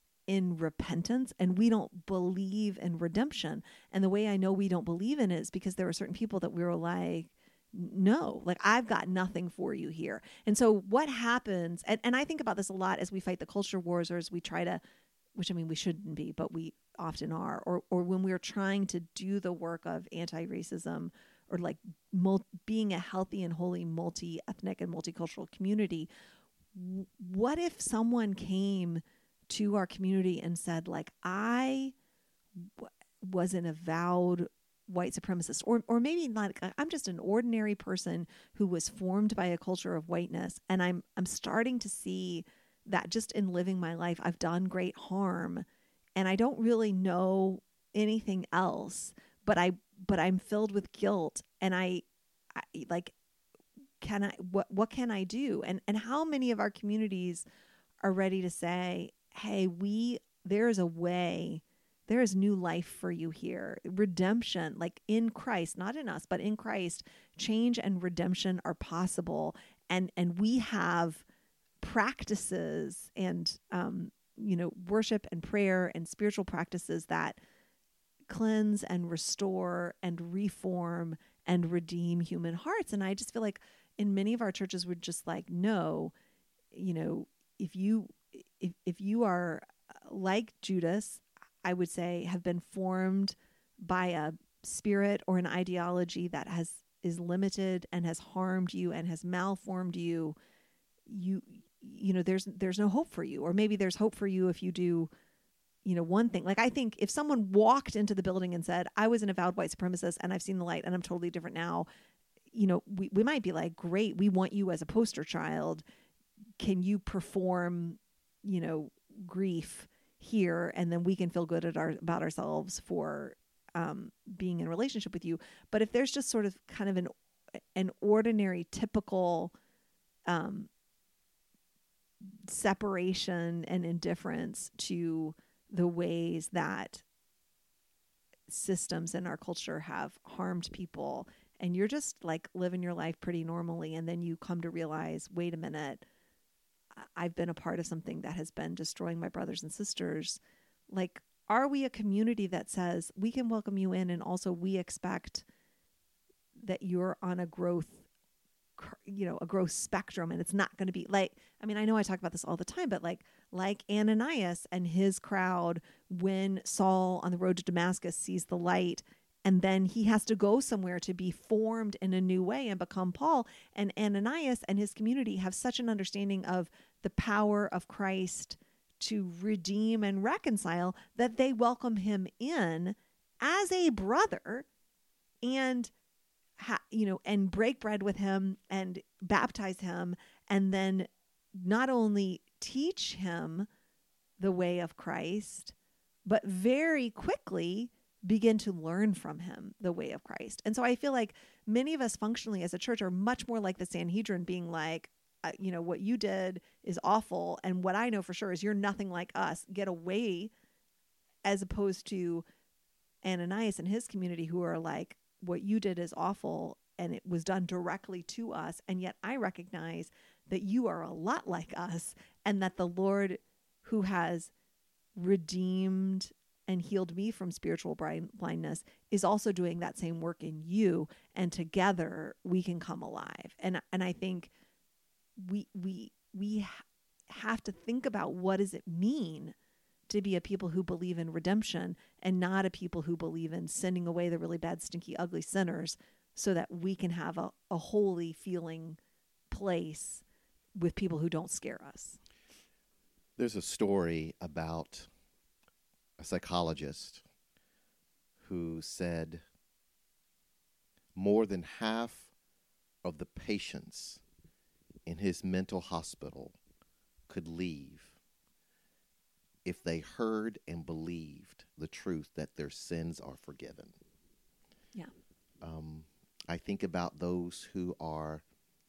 A: in repentance, and we don't believe in redemption. And the way I know we don't believe in it is because there are certain people that we were like, no, like I've got nothing for you here. And so what happens, and, and I think about this a lot as we fight the culture wars or as we try to, which I mean, we shouldn't be, but we often are, or, or when we're trying to do the work of anti-racism or like mul- being a healthy and holy multi-ethnic and multicultural community. W- what if someone came to our community and said like, I w- was an avowed white supremacist, or or maybe like I'm just an ordinary person who was formed by a culture of whiteness, and I'm I'm starting to see that just in living my life I've done great harm, and I don't really know anything else, but I but I'm filled with guilt, and I, I like can I what what can I do? And and how many of our communities are ready to say, hey, we there is a way there is new life for you here. Redemption, like in Christ, not in us, but in Christ, change and redemption are possible. And, and we have practices and, um, you know, worship and prayer and spiritual practices that cleanse and restore and reform and redeem human hearts. And I just feel like in many of our churches, we're just like, no, you know, if you, if, if you are like Judas, I would say have been formed by a spirit or an ideology that has, is limited and has harmed you and has malformed you, you, you know, there's, there's no hope for you. Or maybe there's hope for you if you do, you know, one thing. Like, I think if someone walked into the building and said, I was an avowed white supremacist and I've seen the light and I'm totally different now, you know, we, we might be like, great, we want you as a poster child. Can you perform, you know, grief here? And then we can feel good at our, about ourselves for um, being in a relationship with you. But if there's just sort of kind of an, an ordinary, typical um, separation and indifference to the ways that systems in our culture have harmed people, and you're just like living your life pretty normally, and then you come to realize, wait a minute, I've been a part of something that has been destroying my brothers and sisters. Like, are we a community that says we can welcome you in, and also we expect that you're on a growth, you know, a growth spectrum, and it's not going to be like, I mean, I know I talk about this all the time, but like, like Ananias and his crowd, when Saul on the road to Damascus sees the light, and then he has to go somewhere to be formed in a new way and become Paul. And Ananias and his community have such an understanding of the power of Christ to redeem and reconcile that they welcome him in as a brother, and Ha, you know, and break bread with him and baptize him, and then not only teach him the way of Christ, but very quickly begin to learn from him the way of Christ. And so I feel like many of us functionally as a church are much more like the Sanhedrin, being like, uh, you know, what you did is awful, and what I know for sure is you're nothing like us. Get away, as opposed to Ananias and his community, who are like, what you did is awful, and it was done directly to us. And yet I recognize that you are a lot like us, and that the Lord, who has redeemed and healed me from spiritual blindness, is also doing that same work in you. And together we can come alive. And, and I think we, we, we have to think about, what does it mean to be a people who believe in redemption, and not a people who believe in sending away the really bad, stinky, ugly sinners, so that we can have a, a holy feeling place with people who don't scare us.
B: There's a story about a psychologist who said more than half of the patients in his mental hospital could leave if they heard and believed the truth that their sins are forgiven.
A: Yeah.
B: Um, I think about those who are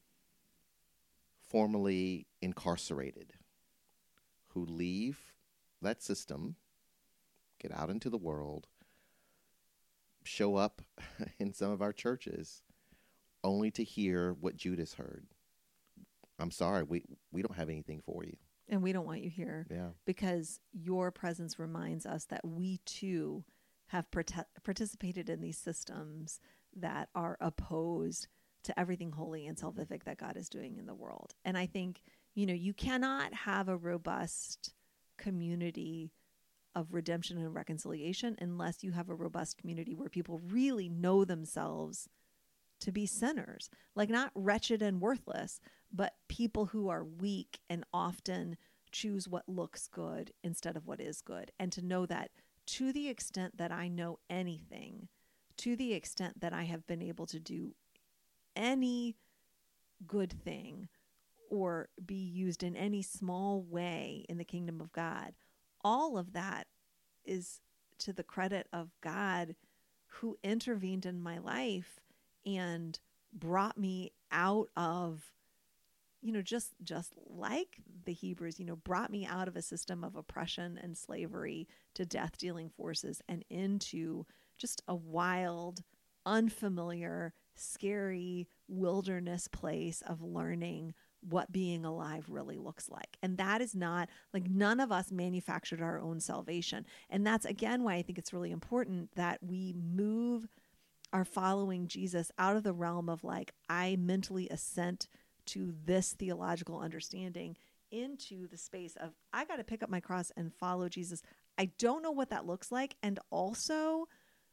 B: formerly incarcerated, who leave that system, get out into the world, show up in some of our churches, only to hear what Judas heard. I'm sorry, we, we don't have anything for you.
A: And we don't want you here.
B: Yeah. Because
A: your presence reminds us that we too have part- participated in these systems that are opposed to everything holy and salvific that God is doing in the world. And I think, you know, you cannot have a robust community of redemption and reconciliation unless you have a robust community where people really know themselves to be sinners, like not wretched and worthless, but people who are weak and often choose what looks good instead of what is good. And to know that to the extent that I know anything, to the extent that I have been able to do any good thing or be used in any small way in the kingdom of God, all of that is to the credit of God, who intervened in my life and brought me out of you know, just just like the Hebrews, you know, brought me out of a system of oppression and slavery to death-dealing forces and into just a wild, unfamiliar, scary wilderness place of learning what being alive really looks like. And that is not, like, none of us manufactured our own salvation. And that's, again, why I think it's really important that we move our following Jesus out of the realm of, like, I mentally assent to this theological understanding into the space of, I got to pick up my cross and follow Jesus. I don't know what that looks like. And also,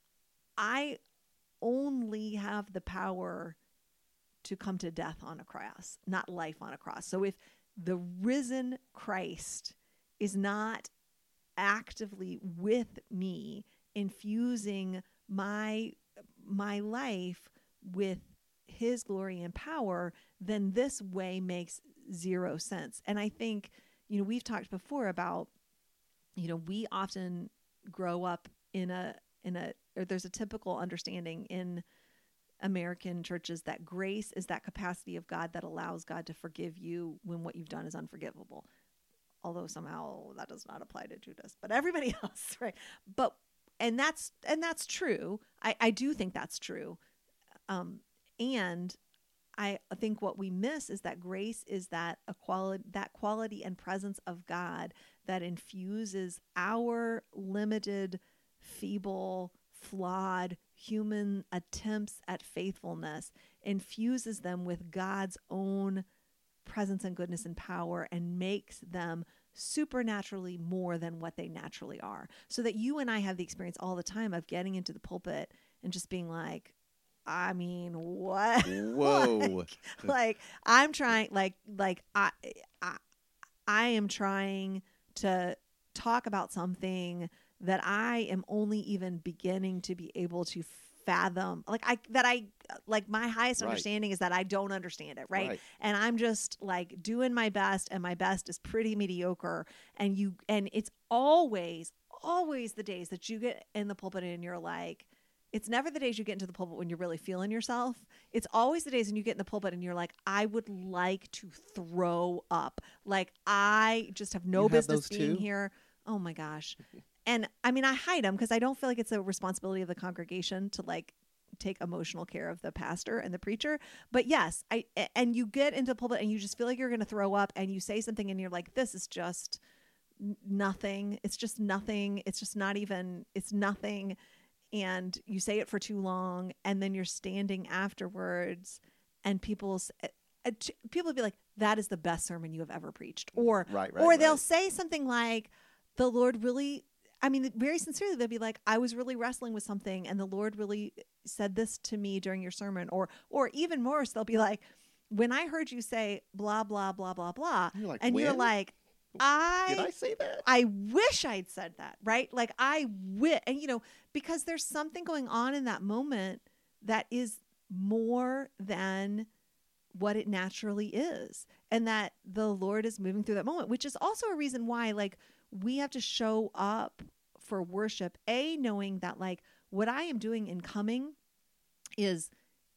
A: I only have the power to come to death on a cross, not life on a cross. So if the risen Christ is not actively with me, infusing my my life with his glory and power, then this way makes zero sense. And I think, you know, we've talked before about, you know, we often grow up in a in a or there's a typical understanding in American churches that grace is that capacity of God that allows God to forgive you when what you've done is unforgivable. Although somehow that does not apply to Judas, but everybody else, right? But and that's and that's true. I, I do think that's true. Um, and I think what we miss is that grace is that equality, that quality and presence of God that infuses our limited, feeble, flawed human attempts at faithfulness, infuses them with God's own presence and goodness and power, and makes them supernaturally more than what they naturally are. So that you and I have the experience all the time of getting into the pulpit and just being like, I mean, what?
B: Whoa.
A: like, like I'm trying, like, like I, I, I am trying to talk about something that I am only even beginning to be able to fathom. Like I, that I, like my highest
B: Right.
A: understanding is that I don't understand it. Right?
B: Right.
A: And I'm just like doing my best, and my best is pretty mediocre. And you, and it's always, always the days that you get in the pulpit and you're like, it's never the days you get into the pulpit when you're really feeling yourself. It's always the days when you get in the pulpit and you're like, I would like to throw up. Like, I just have no
B: You have
A: business
B: those
A: being
B: too?
A: here. Oh my gosh. And I mean, I hide them because I don't feel like it's a responsibility of the congregation to like take emotional care of the pastor and the preacher. But yes, I, and you get into the pulpit and you just feel like you're going to throw up, and you say something and you're like, this is just nothing. It's just nothing. It's just not even, it's nothing. And you say it for too long, and then you're standing afterwards, and people, uh, people will be like, that is the best sermon you have ever preached. Or,
B: Right, right,
A: or they'll
B: right.
A: say something like, the Lord really, I mean, very sincerely, they'll be like, I was really wrestling with something, and the Lord really said this to me during your sermon. Or, or even worse, they'll be like, when I heard you say blah, blah, blah, blah, blah,
B: You're like,
A: and you're
B: when?
A: like, I,
B: Did I say that?
A: I wish I'd said that, right? Like I wish, and you know, because there's something going on in that moment that is more than what it naturally is, and that the Lord is moving through that moment, which is also a reason why, like, we have to show up for worship, A, knowing that like what I am doing in coming is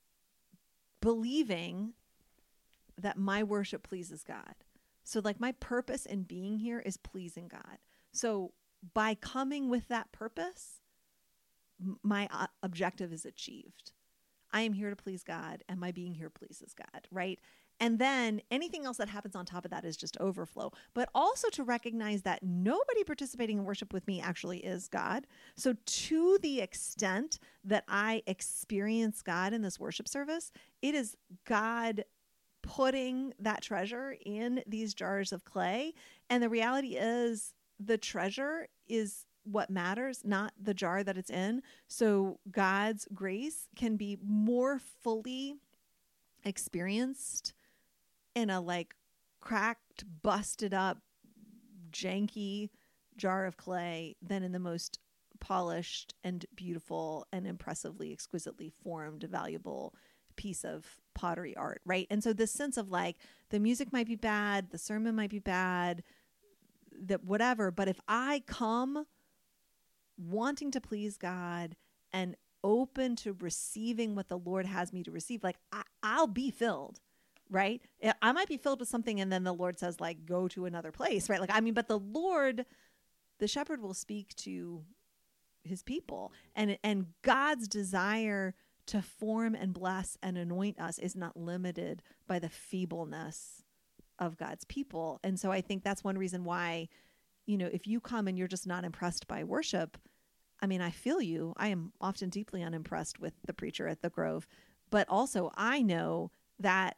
A: believing that my worship pleases God. So like my purpose in being here is pleasing God. So by coming with that purpose, m- my uh, objective is achieved. I am here to please God, and my being here pleases God, right? And then anything else that happens on top of that is just overflow. But also to recognize that nobody participating in worship with me actually is God. So to the extent that I experience God in this worship service, it is God putting that treasure in these jars of clay. And the reality is the treasure is what matters, not the jar that it's in. So God's grace can be more fully experienced in a like cracked, busted up, janky jar of clay than in the most polished and beautiful and impressively, exquisitely formed, valuable piece of pottery art, right? And so this sense of like the music might be bad, the sermon might be bad, that whatever, but if I come wanting to please God and open to receiving what the Lord has me to receive, like I, I'll be filled. right? I I might be filled with something and then the Lord says, like, go to another place, right? Like, I mean, but the Lord, the shepherd will speak to his people, and and God's desire to form and bless and anoint us is not limited by the feebleness of God's people. And so I think that's one reason why, you know, if you come and you're just not impressed by worship, I mean, I feel you. I am often deeply unimpressed with the preacher at the Grove, but also I know that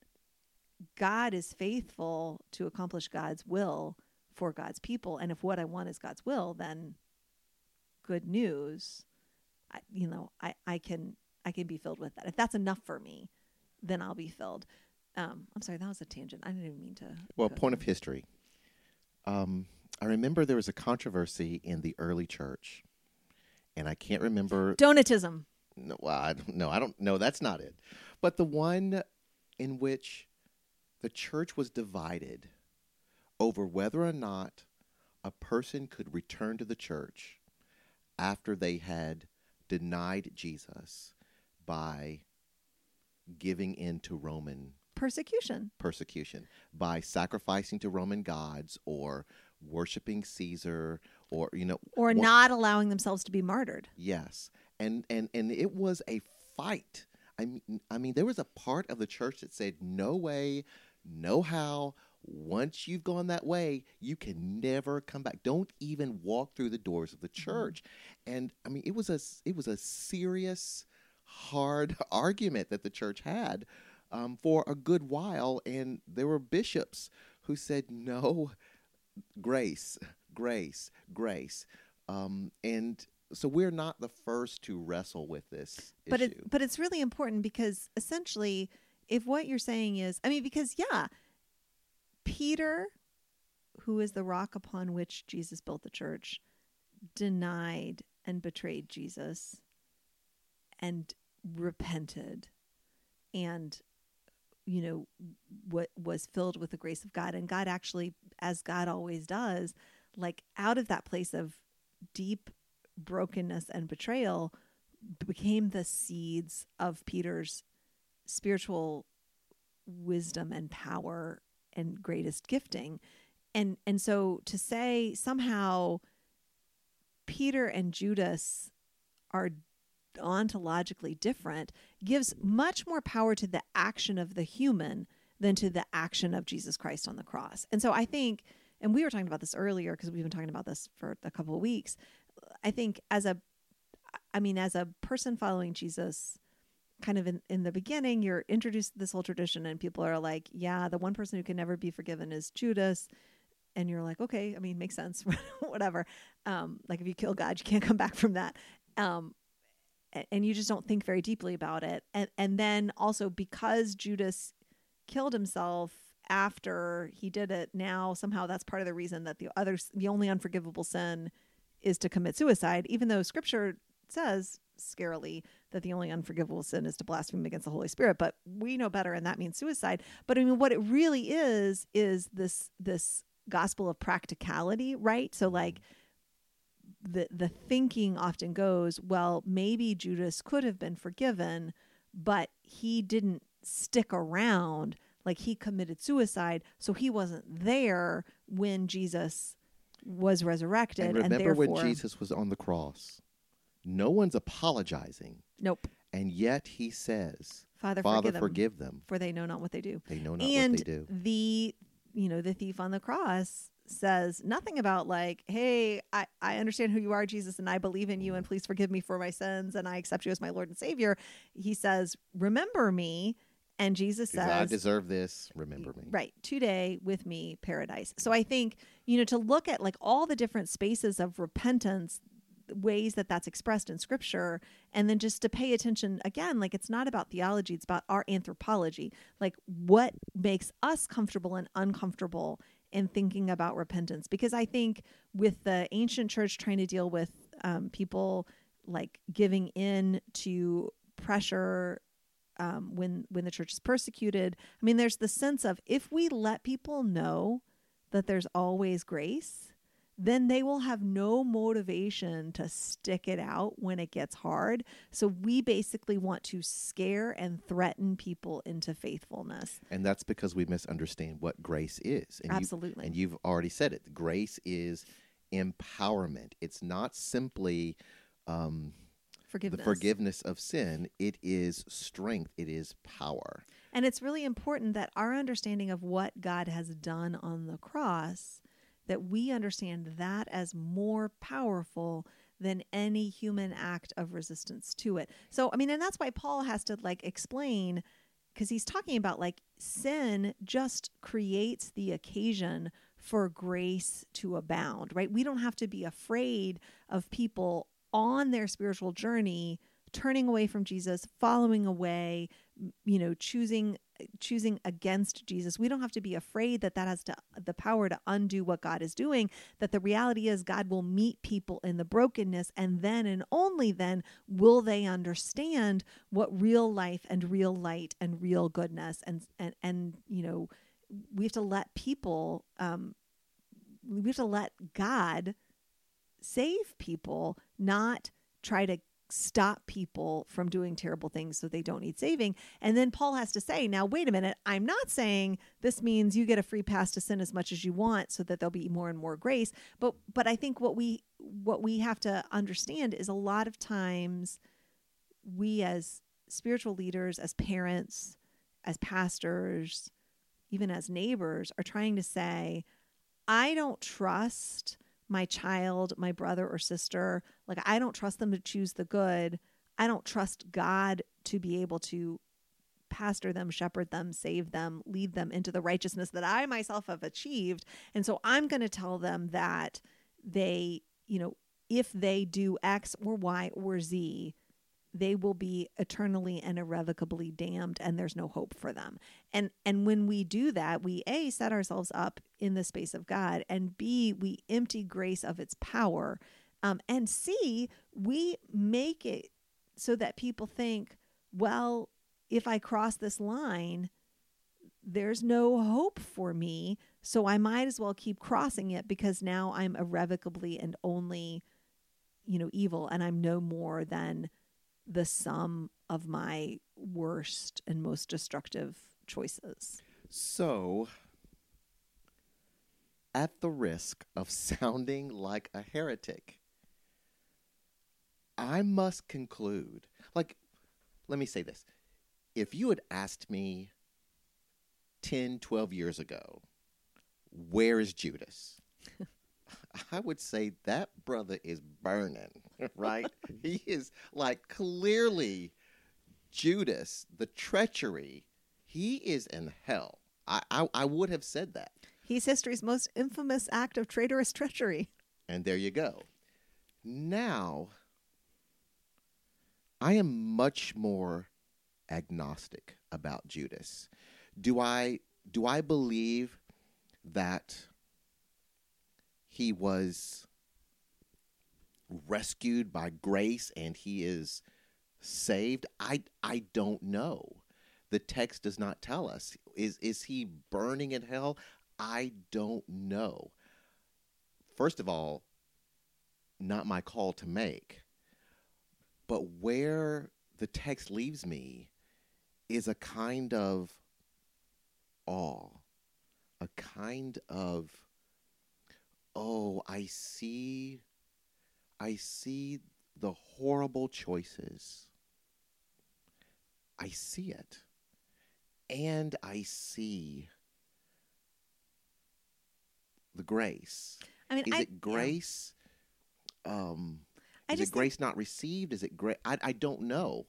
A: God is faithful to accomplish God's will for God's people. And if what I want is God's will, then good news. I, you know, I, I can, I can be filled with that. If that's enough for me, then I'll be filled. Um, I'm sorry, that was a tangent. I didn't even mean to.
B: Well, point of history. Um, I remember there was a controversy in the early church, and I can't remember.
A: Donatism.
B: No, well, I don't know. I don't know. That's not it. But the one in which the church was divided over whether or not a person could return to the church after they had denied Jesus by giving in to Roman
A: persecution,
B: persecution, by sacrificing to Roman gods or worshiping Caesar, or you know,
A: or
B: one,
A: not allowing themselves to be martyred.
B: Yes, and and and it was a fight. I mean, I mean, there was a part of the church that said, "No way, no how. Once you've gone that way, you can never come back. Don't even walk through the doors of the church." Mm-hmm. And I mean, it was a it was a serious, hard argument that the church had um, for a good while, and there were bishops who said, "No, grace, grace, grace," um, and so we're not the first to wrestle with this
A: but
B: issue.
A: It, but it's really important because essentially, if what you're saying is, I mean, because yeah. Peter, who is the rock upon which Jesus built the church, denied and betrayed Jesus and repented and, you know, what was filled with the grace of God. And God actually, as God always does, like out of that place of deep brokenness and betrayal, became the seeds of Peter's spiritual wisdom and power and greatest gifting. And and so to say somehow Peter and Judas are ontologically different gives much more power to the action of the human than to the action of Jesus Christ on the cross. And so I think, and we were talking about this earlier because we've been talking about this for a couple of weeks, I think as a, I mean, as a person following Jesus, kind of in, in the beginning, you're introduced to this whole tradition and people are like, yeah, the one person who can never be forgiven is Judas. And you're like, okay, I mean, makes sense, whatever. Um, like if you kill God, you can't come back from that. Um, and, and you just don't think very deeply about it. And, and then also because Judas killed himself after he did it, now somehow that's part of the reason that the other, the only unforgivable sin is to commit suicide, even though scripture says scarily that the only unforgivable sin is to blaspheme against the Holy Spirit, but we know better, and that means suicide. But I mean, what it really is is this this gospel of practicality, right? So like the the thinking often goes, well, maybe Judas could have been forgiven, but he didn't stick around, like he committed suicide, so he wasn't there when Jesus was resurrected.
B: And remember
A: and therefore,
B: when Jesus was on the cross, no one's apologizing.
A: Nope.
B: And yet he says,
A: Father,
B: Father
A: forgive them,
B: forgive them,
A: for they know not what they do.
B: They know not
A: and
B: what they do.
A: the, you know, the thief on the cross says nothing about like, hey, I, I understand who you are, Jesus, and I believe in you, and please forgive me for my sins, and I accept you as my Lord and Savior. He says, remember me. And Jesus says,
B: I deserve this, remember me.
A: Right. Today with me, paradise. So I think, you know, to look at like all the different spaces of repentance, ways that that's expressed in scripture, and then just to pay attention again, like it's not about theology, it's about our anthropology, like what makes us comfortable and uncomfortable in thinking about repentance. Because I think with the ancient church trying to deal with um, people like giving in to pressure um, when when the church is persecuted, I mean, there's the sense of if we let people know that there's always grace, then they will have no motivation to stick it out when it gets hard. So we basically want to scare and threaten people into faithfulness.
B: And that's because we misunderstand what grace is. And
A: Absolutely.
B: You, and you've already said it. Grace is empowerment. It's not simply um,
A: Forgiveness.
B: the forgiveness of sin. It is strength. It is power.
A: And it's really important that our understanding of what God has done on the cross, that we understand that as more powerful than any human act of resistance to it. So, I mean, and that's why Paul has to like explain, because he's talking about like sin just creates the occasion for grace to abound, right? We don't have to be afraid of people on their spiritual journey turning away from Jesus, following away, you know, choosing choosing against Jesus. We don't have to be afraid that that has to the power to undo what God is doing, that the reality is God will meet people in the brokenness, and then and only then will they understand what real life and real light and real goodness and and and you know, we have to let people um we have to let God save people, not try to stop people from doing terrible things so they don't need saving. And then Paul has to say, now, wait a minute, I'm not saying this means you get a free pass to sin as much as you want so that there'll be more and more grace. But but I think what we what we have to understand is a lot of times we as spiritual leaders, as parents, as pastors, even as neighbors, are trying to say, I don't trust my child, my brother or sister, like I don't trust them to choose the good. I don't trust God to be able to pastor them, shepherd them, save them, lead them into the righteousness that I myself have achieved. And so I'm going to tell them that they, you know, if they do X or Y or Z, they will be eternally and irrevocably damned, and there's no hope for them. And and when we do that, we A, set ourselves up in the space of God, and B, we empty grace of its power, um, and C, we make it so that people think, well, if I cross this line, there's no hope for me, so I might as well keep crossing it because now I'm irrevocably and only, you know, evil, and I'm no more than the sum of my worst and most destructive choices.
B: So, at the risk of sounding like a heretic, I must conclude, like, let me say this. If you had asked me ten, twelve years ago, where is Judas? I would say that brother is burning, right? He is like clearly Judas, the treachery. He is in hell. I, I, I would have said that.
A: He's history's most infamous act of traitorous treachery.
B: And there you go. Now, I am much more agnostic about Judas. Do I do I believe that he was rescued by grace and he is saved? I I don't know. The text does not tell us. Is is he burning in hell? I don't know. First of all, not my call to make. But where the text leaves me is a kind of awe, a kind of, oh, I see, I see the horrible choices. I see it. And I see the grace.
A: I mean,
B: is
A: I,
B: it grace? Yeah. Um,
A: I
B: is
A: just
B: it grace think... not received? Is it grace? I, I don't know.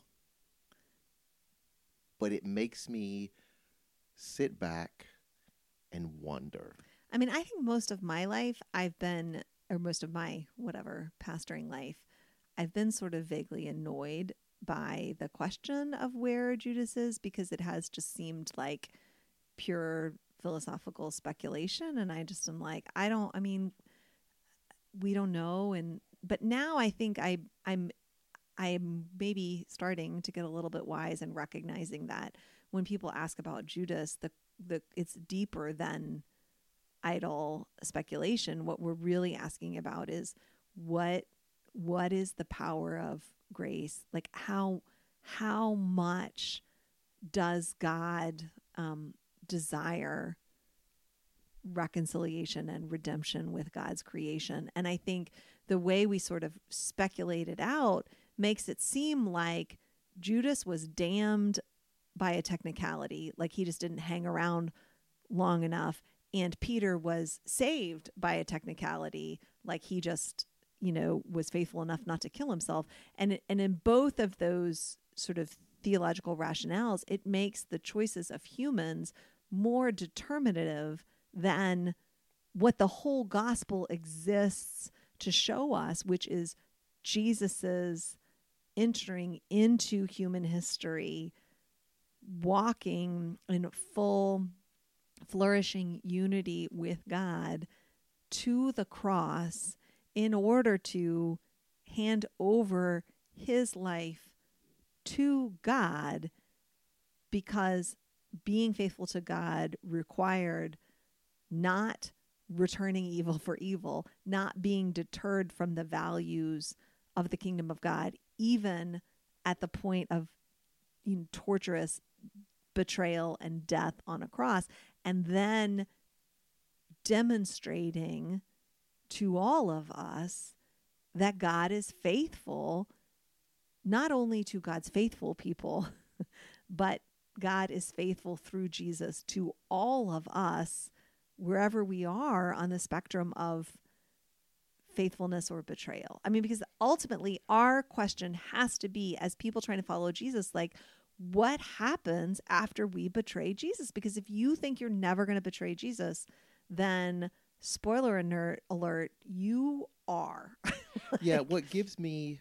B: But it makes me sit back and wonder.
A: I mean, I think most of my life I've been, or most of my whatever pastoring life, I've been sort of vaguely annoyed by the question of where Judas is, because it has just seemed like pure philosophical speculation. And I just am like, I don't, I mean, we don't know. And, but now I think I, I'm, I'm maybe starting to get a little bit wise and recognizing that when people ask about Judas, the, the, it's deeper than idle speculation. What we're really asking about is what what is the power of grace? Like how how much does God um, desire reconciliation and redemption with God's creation? And I think the way we sort of speculate it out makes it seem like Judas was damned by a technicality, like he just didn't hang around long enough, and Peter was saved by a technicality, like he just, you know, was faithful enough not to kill himself. And and in both of those sort of theological rationales, it makes the choices of humans more determinative than what the whole gospel exists to show us, which is Jesus's entering into human history, walking in full, flourishing unity with God to the cross in order to hand over his life to God, because being faithful to God required not returning evil for evil, not being deterred from the values of the kingdom of God, even at the point of, you know, torturous betrayal and death on a cross, and then demonstrating to all of us that God is faithful, not only to God's faithful people, but God is faithful through Jesus to all of us, wherever we are on the spectrum of faithfulness or betrayal. I mean, because ultimately our question has to be, as people trying to follow Jesus, like, what happens after we betray Jesus? Because if you think you're never going to betray Jesus, then spoiler alert, alert, you are. Like,
B: yeah, what gives me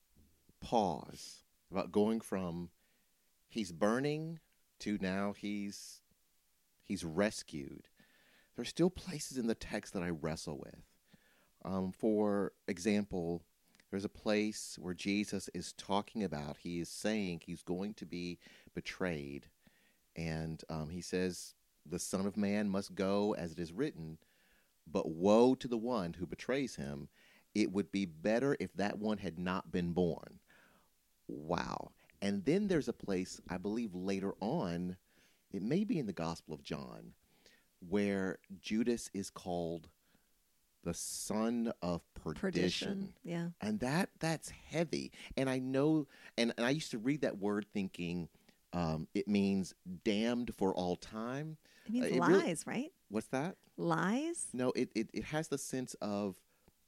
B: pause about going from he's burning to now he's he's rescued. There's still places in the text that I wrestle with. Um, for example, there's a place where Jesus is talking about, he is saying he's going to be betrayed. And um, he says, the Son of Man must go as it is written, but woe to the one who betrays him. It would be better if that one had not been born. Wow. And then there's a place, I believe later on, it may be in the Gospel of John, where Judas is called the son of perdition.
A: perdition. Yeah.
B: And that that's heavy. And I know, and, and I used to read that word thinking um, it means damned for all time.
A: It means
B: Uh, it
A: lies,
B: really-
A: right?
B: What's that?
A: Lies?
B: No, it, it, it has the sense of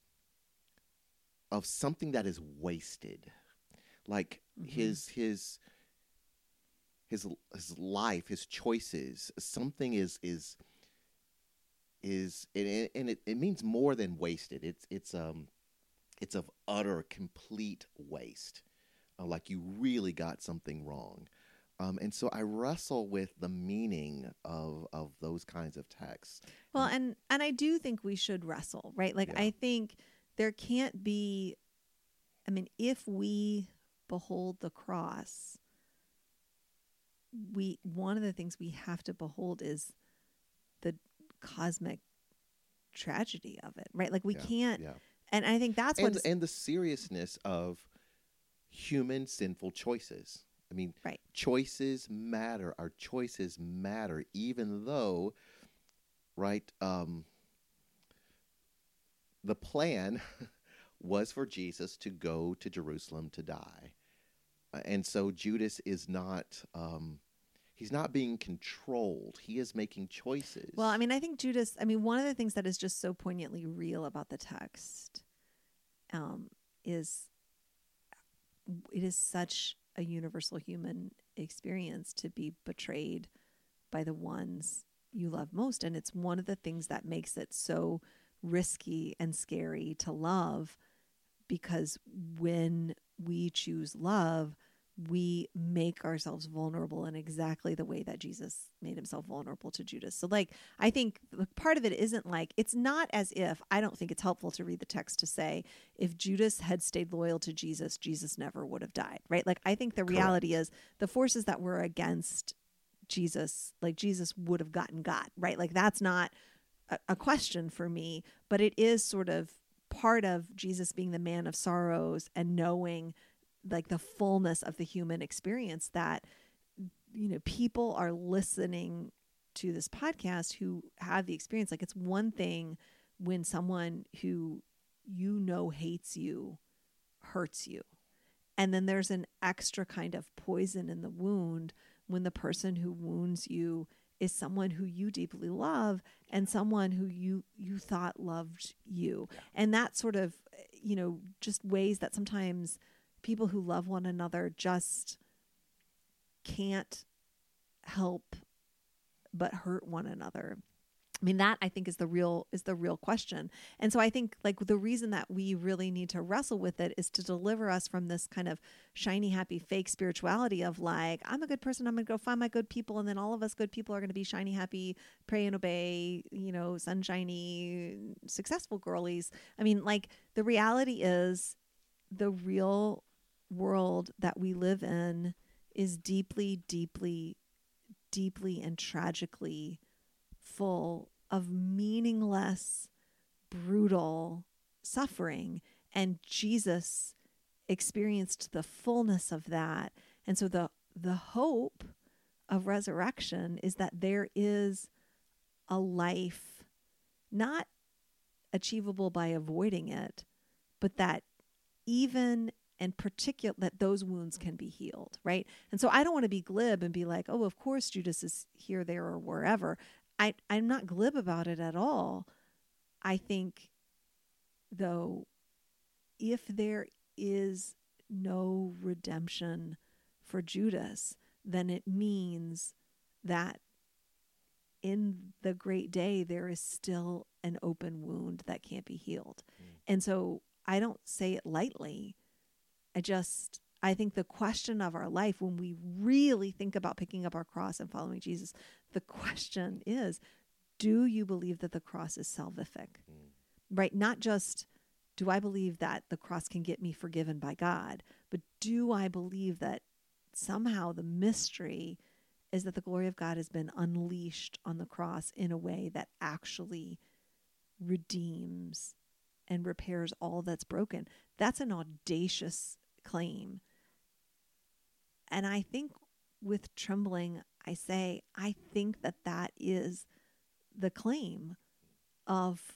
B: of something that is wasted. Like
A: Mhm.
B: his his his his life, his choices, something is is is and, and it, it means more than wasted. It's it's um it's of utter complete waste. Uh, like you really got something wrong. Um, and so I wrestle with the meaning of of those kinds of texts.
A: Well, and and I do think we should wrestle, right? Like,
B: Yeah.
A: I think there can't be, I mean, if we behold the cross, we one of the things we have to behold is the cosmic tragedy of it, right? Like we
B: Yeah,
A: can't,
B: yeah.
A: and I think that's what
B: and
A: is,
B: and the seriousness of human sinful choices. I mean,
A: right.
B: choices matter. Our choices matter, even though, right? Um, the plan was for Jesus to go to Jerusalem to die, Uh, and so Judas is not. Um, he's not being controlled. He is making choices.
A: Well, I mean, I think Judas, I mean, one of the things that is just so poignantly real about the text um, is it is such a universal human experience to be betrayed by the ones you love most. And it's one of the things that makes it so risky and scary to love, because when we choose love, we make ourselves vulnerable in exactly the way that Jesus made himself vulnerable to Judas. So like, I think the part of it isn't like, it's not as if, I don't think it's helpful to read the text to say, if Judas had stayed loyal to Jesus, Jesus never would have died, right? Like, I think the reality is the forces that were against Jesus, like Jesus would have gotten got, right? Like that's not a, a question for me, but it is sort of part of Jesus being the man of sorrows and knowing like the fullness of the human experience that, you know, people are listening to this podcast who have the experience. Like, it's one thing when someone who you know hates you hurts you. And then there's an extra kind of poison in the wound when the person who wounds you is someone who you deeply love and someone who you, you thought loved you.
B: Yeah.
A: And that sort of, you know, just ways that sometimes people who love one another just can't help but hurt one another. I mean, that I think is the real is the real question. And so I think like the reason that we really need to wrestle with it is to deliver us from this kind of shiny, happy, fake spirituality of like, I'm a good person, I'm going to go find my good people, and then all of us good people are going to be shiny, happy, pray and obey, you know, sunshiny, successful girlies. I mean, like the reality is the real world that we live in is deeply, deeply, deeply and tragically full of meaningless, brutal suffering. And Jesus experienced the fullness of that. And so the the hope of resurrection is that there is a life not achievable by avoiding it, but that even and particular that those wounds can be healed, right? And so I don't want to be glib and be like, oh, of course Judas is here, there, or wherever. I, I'm not glib about it at all. I think, though, if there is no redemption for Judas, then it means that in the great day, there is still an open wound that can't be healed. Mm. And so I don't say it lightly. I just, I think the question of our life, when we really think about picking up our cross and following Jesus, the question is, do you believe that the cross is salvific? Mm. Right? Not just, do I believe that the cross can get me forgiven by God, but do I believe that somehow the mystery is that the glory of God has been unleashed on the cross in a way that actually redeems and repairs all that's broken? That's an audacious claim. And I think with trembling, I say, I think that that is the claim of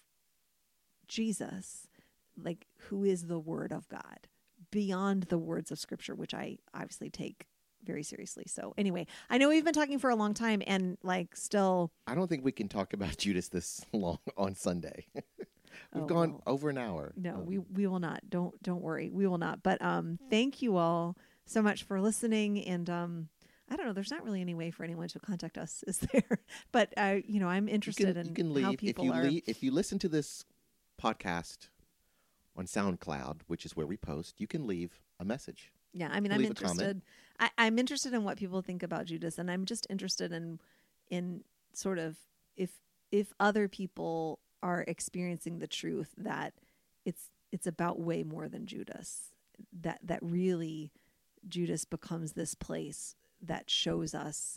A: Jesus, like, who is the Word of God, beyond the words of Scripture, which I obviously take very seriously. So anyway, I know we've been talking for a long time, and like still,
B: I don't think we can talk about Judas this long on Sunday. We've
A: oh,
B: gone
A: well,
B: over an hour.
A: No,
B: um,
A: we we will not. Don't don't worry, we will not. But um, thank you all so much for listening. And um, I don't know. There's not really any way for anyone to contact us, is there? But uh, you know, I'm interested
B: you can,
A: in
B: you can leave
A: how people
B: if you
A: are.
B: leave, if you listen to this podcast on SoundCloud, which is where we post, you can leave a message.
A: Yeah, I mean, I'm interested. I, I'm interested in what people think about Judas, and I'm just interested in in sort of if if other people are experiencing the truth that it's it's about way more than Judas. That that really Judas becomes this place that shows us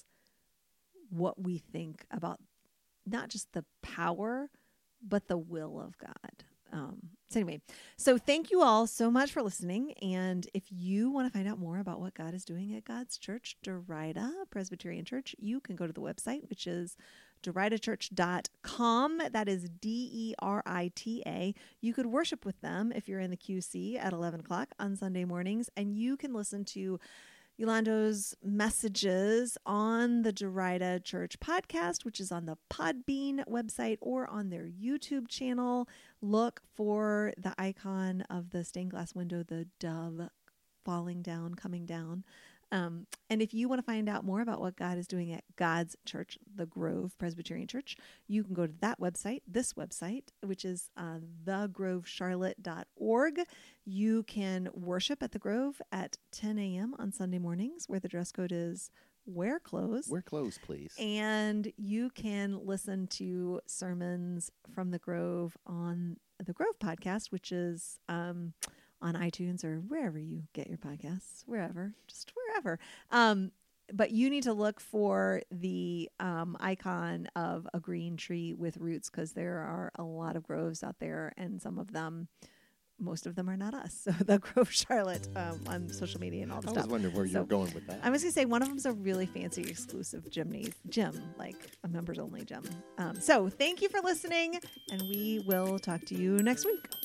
A: what we think about not just the power, but the will of God. Um, so anyway, so thank you all so much for listening. And if you want to find out more about what God is doing at God's Church, Derita Presbyterian Church, you can go to the website, which is derita church dot com. That is D E R I T A. You could worship with them if you're in the Q C at eleven o'clock on Sunday mornings, and you can listen to Yolando's messages on the Derita Church podcast, which is on the Podbean website or on their YouTube channel. Look for the icon of the stained glass window, the dove falling down, coming down. Um, and if you want to find out more about what God is doing at God's Church, the Grove Presbyterian Church, you can go to that website, this website, which is uh, the grove charlotte dot org. You can worship at the Grove at ten a.m. on Sunday mornings, where the dress code is wear clothes.
B: Wear clothes, please.
A: And you can listen to sermons from the Grove on the Grove podcast, which is um, on iTunes or wherever you get your podcasts, wherever, just wherever. Um, but you need to look for the um, icon of a green tree with roots, because there are a lot of groves out there, and some of them, most of them are not us. So the Grove Charlotte um, on social media and all the
B: I
A: stuff.
B: was wondering where
A: So
B: you were going with that.
A: I was going to say one of them's a really fancy exclusive gym, gym, like a members only gym. Um, so thank you for listening, and we will talk to you next week.